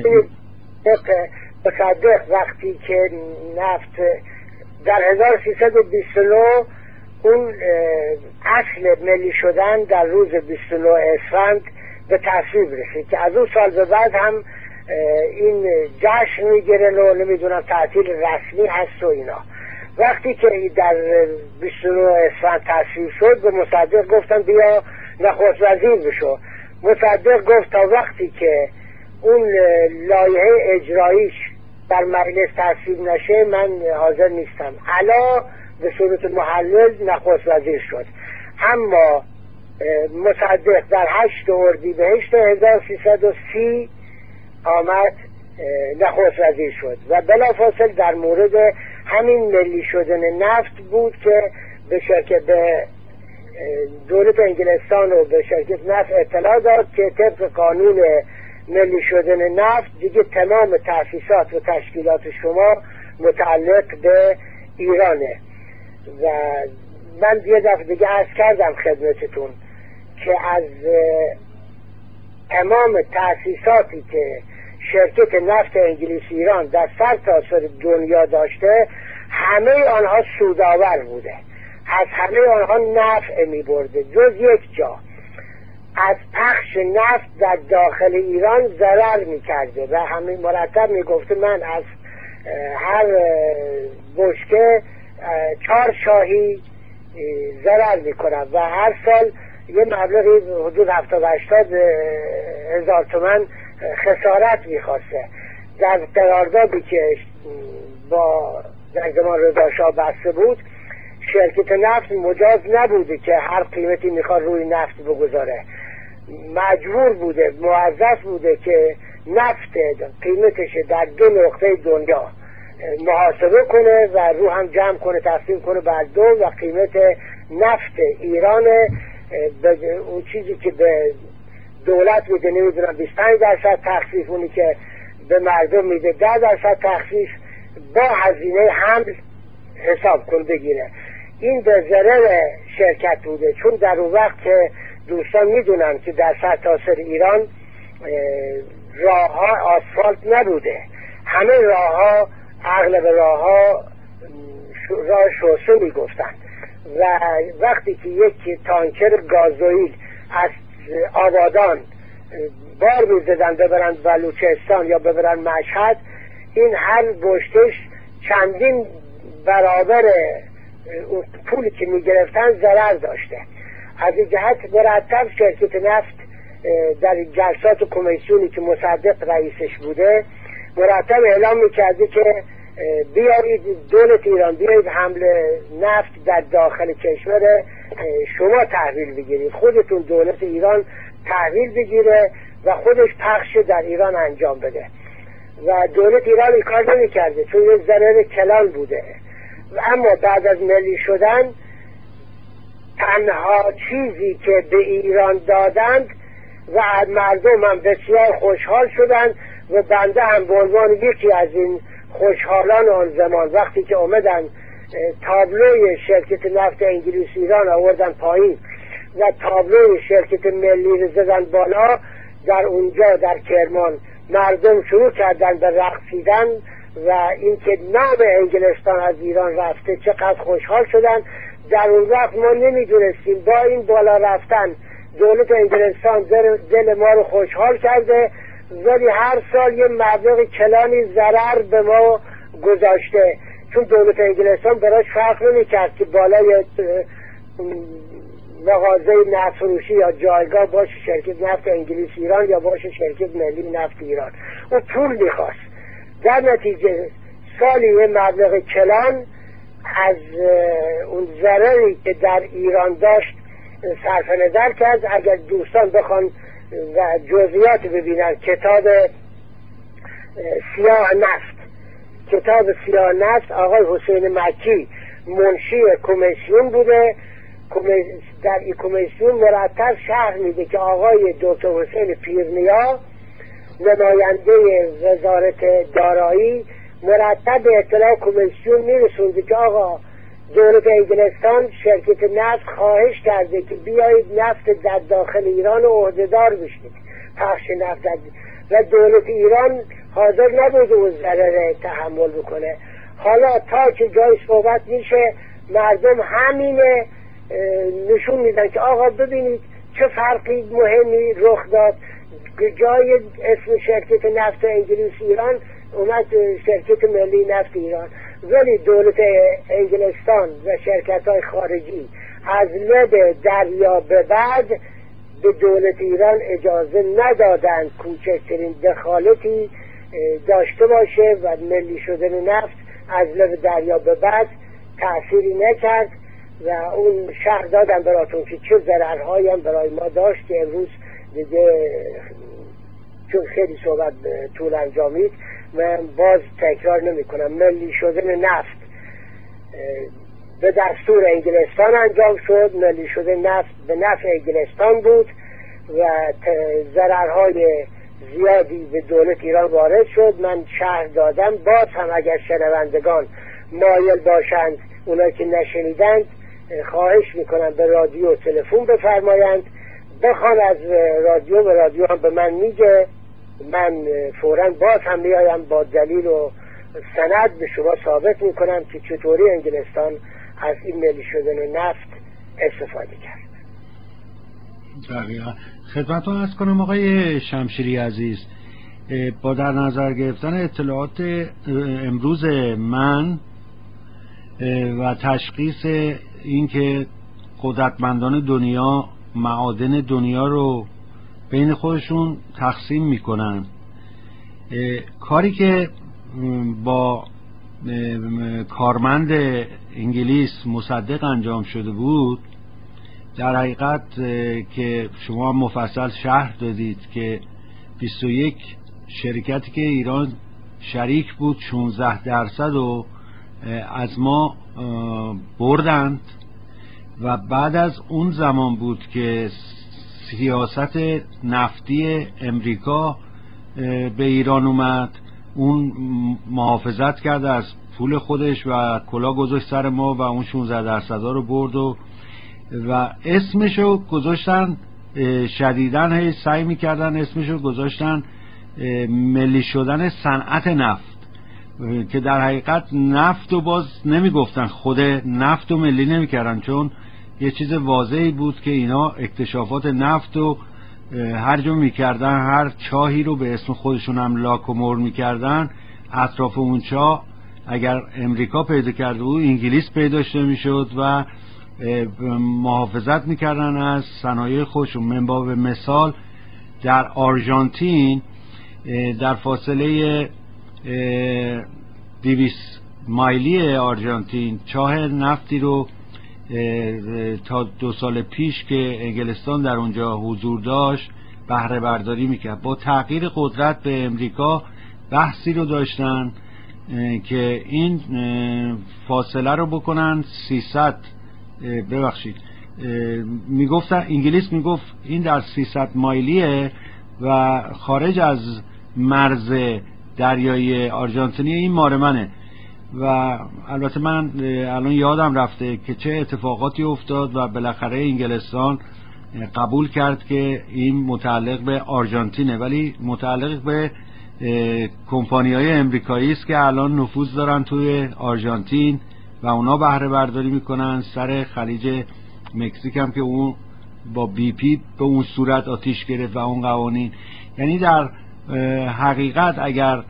مصدق وقتی که نفت در 1329 اون اصل ملی شدن در روز 29 اسفند به تصویب رسید که از اون سال به بعد هم این جشن میگیرن و نمیدونم تعطیل رسمی هست و اینا. وقتی که در 29 اسفند تصویب شد به مصدق گفتن بیا نخست وزیر بشو. مصدق گفت تا وقتی که اون لایحه اجراییش در مجلس تصویب نشه من حاضر نیستم. علا به صورت محلل نخست وزیر شد. اما مصدق در 8 اردیبهشت 1330 آمد نخست وزیر شد و بلافاصله در مورد همین ملی شدن نفت بود که به دولت انگلستان و به شرکت نفت اطلاع داد که طبق قانون ملی شدن نفت دیگه تمام تأسیسات و تشکیلات شما متعلق به ایرانه. و من یه دفعه دیگه عرض کردم خدمتتون که از تمام تأسیساتی که شرکت نفت انگلیس ایران در سرتاسر دنیا داشته همه آنها سودآور بوده، از همه آنها نفع می برده جز یک جا، از پخش نفت در داخل ایران ضرر می کرده و همین مرتب می گفته من از هر بشکه 4 شاهی ضرر میکنن و هر سال یه مبلغی حدود 70-80 هزار تومان خسارت میخواسته. در قراردادی که با در زمان رضا شاه بسته بود، شرکت نفت مجاز نبوده که هر قیمتی میخواد روی نفت بگذاره، مجبور بوده، موظف بوده که نفت قیمتش در 2 نقطه دنیا محاسبه کنه و رو هم جمع کنه، تقسیم کنه بر 2 و قیمت نفت ایران اون چیزی که به دولت میده نمیدونم 25% تخفیف، اونی که به مردم میده 10% تخفیف با هزینه حمل حساب کن بگیره. این به ضرر شرکت بوده، چون در اون وقت که دوستان میدونن که در سرتاسر ایران راه ها آسفالت نبوده، همه راه ها اغلب راه ها راه شوسه میگفتن و وقتی که یک تانکر گازوئیل از آبادان بار میزدن ببرن بلوچستان یا ببرن مشهد، این هر بشتش چندین برابر پولی که میگرفتن ضرر داشته. از این جهت مرتب شرکت نفت در جلسات کمیسیونی که مصدق رئیسش بوده مرتب اعلام میکرده که بیایید دولت ایران، بیایید حمل نفت در داخل کشور شما تحویل بگیرید، خودتون دولت ایران تحویل بگیره و خودش پخش در ایران انجام بده. و دولت ایران این کار نمیکرده چون یک ضرر کلان بوده. اما بعد از ملی شدن تنها چیزی که به ایران دادند و مردم هم بسیار خوشحال شدند و بنده هم به عنوان یکی از این خوشحالان آن زمان وقتی که اومدن تابلوی شرکت نفت انگلیس ایران آوردن پایین و تابلوی شرکت ملی رو زدن بالا، در اونجا در کرمان مردم شروع کردن به رقصیدن و اینکه نام انگلستان از ایران رفته چقدر خوشحال شدن. در اون وقت ما نمیدونستیم با این بالا رفتن دولت انگلستان دل ما رو خوشحال کرده، ولی هر سال یه مبلغ کلانی ضرر به ما گذاشته، چون دولت انگلستان براش فرق نمی‌کرد که بالای مغازه نفت فروشی یا جایگاه باشه شرکت نفت انگلیس ایران یا باشه شرکت ملی نفت ایران، اون پول میخواست. در نتیجه سالی یه مبلغ کلان از اون ضرری که در ایران داشت صرف نظر کرد. اگر دوستان بخوان و جزئیات ببینن کتاب سیاه نفت آقای حسین مکی منشی کمیسیون بوده. در این کمیسیون مرتب شرح میده که آقای دکتر حسین پیرنیا نماینده وزارت دارایی مرتب به اطلاع کمیسیون میرسونده که آقا دولت انگلستان شرکت نفت خواهش کرده که بیایید نفت در داخل ایران عهدهدار بشید پخش نفت و دولت ایران حاضر نبوده اون ضرر تحمل بکنه. حالا تا که جای صحبت میشه مردم همینه نشون میدن که آقا ببینید چه فرقی مهمی رخ داد، جای اسم شرکت نفت انگلیس ایران اومد شرکت ملی نفت ایران، ولی دولت انگلستان و شرکت های خارجی از لب دریا به بعد به دولت ایران اجازه ندادند کوچکترین دخالتی داشته باشه و ملی شدن نفت از لب دریا به بعد تأثیری نکرد و اون شرح دادن براتون که چه ضررهایی هم برای ما داشت که امروز دیگه چون خیلی صحبت طول انجامید من باز تکرار نمی کنم. ملی شدن نفت به دستور انگلستان انجام شد، ملی شدن نفت به نفع انگلستان بود و ضررهای زیادی به دولت ایران وارد شد. من شرح دادم، باز هم اگر شنوندگان مایل باشند اونایی که نشنیدند خواهش میکنم به رادیو تلفن بفرمایند، بخوان از رادیو و رادیو هم به من میگه، من فوراً باز هم میایم با دلیل و سند به شما ثابت میکنم که چطوری انگلستان از این ملی شدن نفت استفاده کرد. خدمتتون عرض کنم آقای شمشیری عزیز، با در نظر گرفتن اطلاعات امروز من و تشخیص اینکه قدرتمندان دنیا معادن دنیا رو بین خودشون تقسیم میکنن، کاری که با کارمند انگلیس مصدق انجام شده بود، در حقیقت که شما مفصل شرح دادید که 21 شرکتی که ایران شریک بود 16% رو از ما بردند و بعد از اون زمان بود که سیاست نفتی امریکا به ایران اومد، اون محافظت کرد از پول خودش و کلاه گذاشت سر ما و اون 16% رو برد و اسمشو گذاشتن، شدیداً هی سعی میکردن اسمشو گذاشتن ملی شدن صنعت نفت، که در حقیقت نفت رو باز نمیگفتن، خود نفت رو ملی نمیکردن، چون یه چیز واضحی بود که اینا اکتشافات نفت رو هر جا میکردن، هر چاهی رو به اسم خودشون هم لاک و مر میکردن، اطراف اون چاه اگر امریکا پیدا کرده بود انگلیس پیداش نمیشد و محافظت میکردن از صنایع خودشون. من باب مثال در آرژانتین در فاصله 200 مایلی آرژانتین چاه نفتی رو تا 2 سال پیش که انگلستان در اونجا حضور داشت بهره برداری میکرد. با تغییر قدرت به امریکا بحثی رو داشتن که این فاصله رو بکنن 300 میگفتن، انگلیس میگفت این در 300 مایلیه و خارج از مرز دریای آرژانتینی این مال منه. و البته من الان یادم رفته که چه اتفاقاتی افتاد و بالاخره انگلستان قبول کرد که این متعلق به آرژانتینه، ولی متعلق به کمپانی‌های امریکایی است که الان نفوذ دارن توی آرژانتین و اونا بهره برداری میکنن سر خلیج مکزیک هم که اون با بی پی به اون صورت آتیش گرفت و اون قوانین. یعنی در حقیقت اگر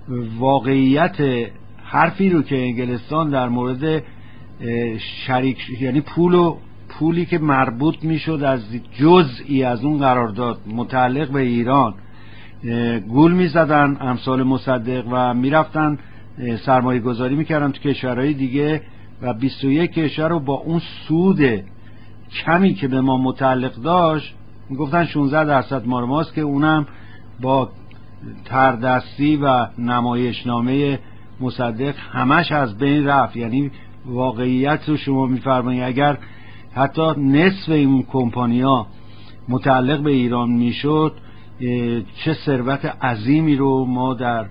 واقعیت حرفی رو که انگلستان در مورد شریک، یعنی پولی که مربوط میشد از جزئی از اون قرارداد متعلق به ایران گول میزدن امثال مصدق و میرفتن سرمایه گذاری میکردن تو کشورهای دیگه و 21 کشور رو با اون سود کمی که به ما متعلق داشت میگفتن 16% مال ماست، که اونم با تردستی و نمایشنامه مصدق همش از بین رفت. یعنی واقعیت رو شما میفرمایید اگر حتی نصف این کمپانیا متعلق به ایران میشد چه ثروت عظیمی رو ما در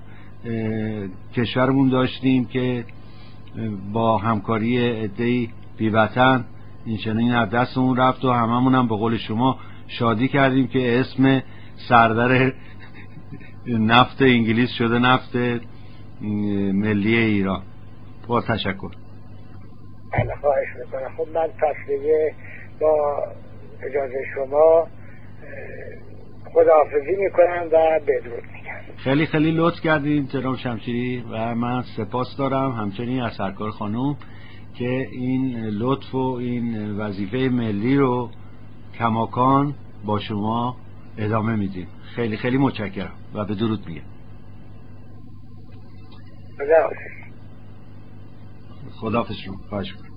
کشورمون داشتیم که با همکاری عده‌ای بی‌وطن این چنین از دستمون رفت و هممون هم به قول شما شادی کردیم که اسم سردر نفت انگلیس شده نفت ملی ایران. با تشکر. خواهش میکنم. خب من پس دیگه با اجازه شما خداحافظی میکنم و بدرود میگم. خیلی خیلی لطف کردین جناب شمشیری و من سپاس دارم همچنین از سرکار خانوم که این لطف و این وظیفه ملی رو کماکان با شما ادامه میدیم. خیلی خیلی متشکرم و بدرود میگم. خداحافظ شما. خواهش میکنم.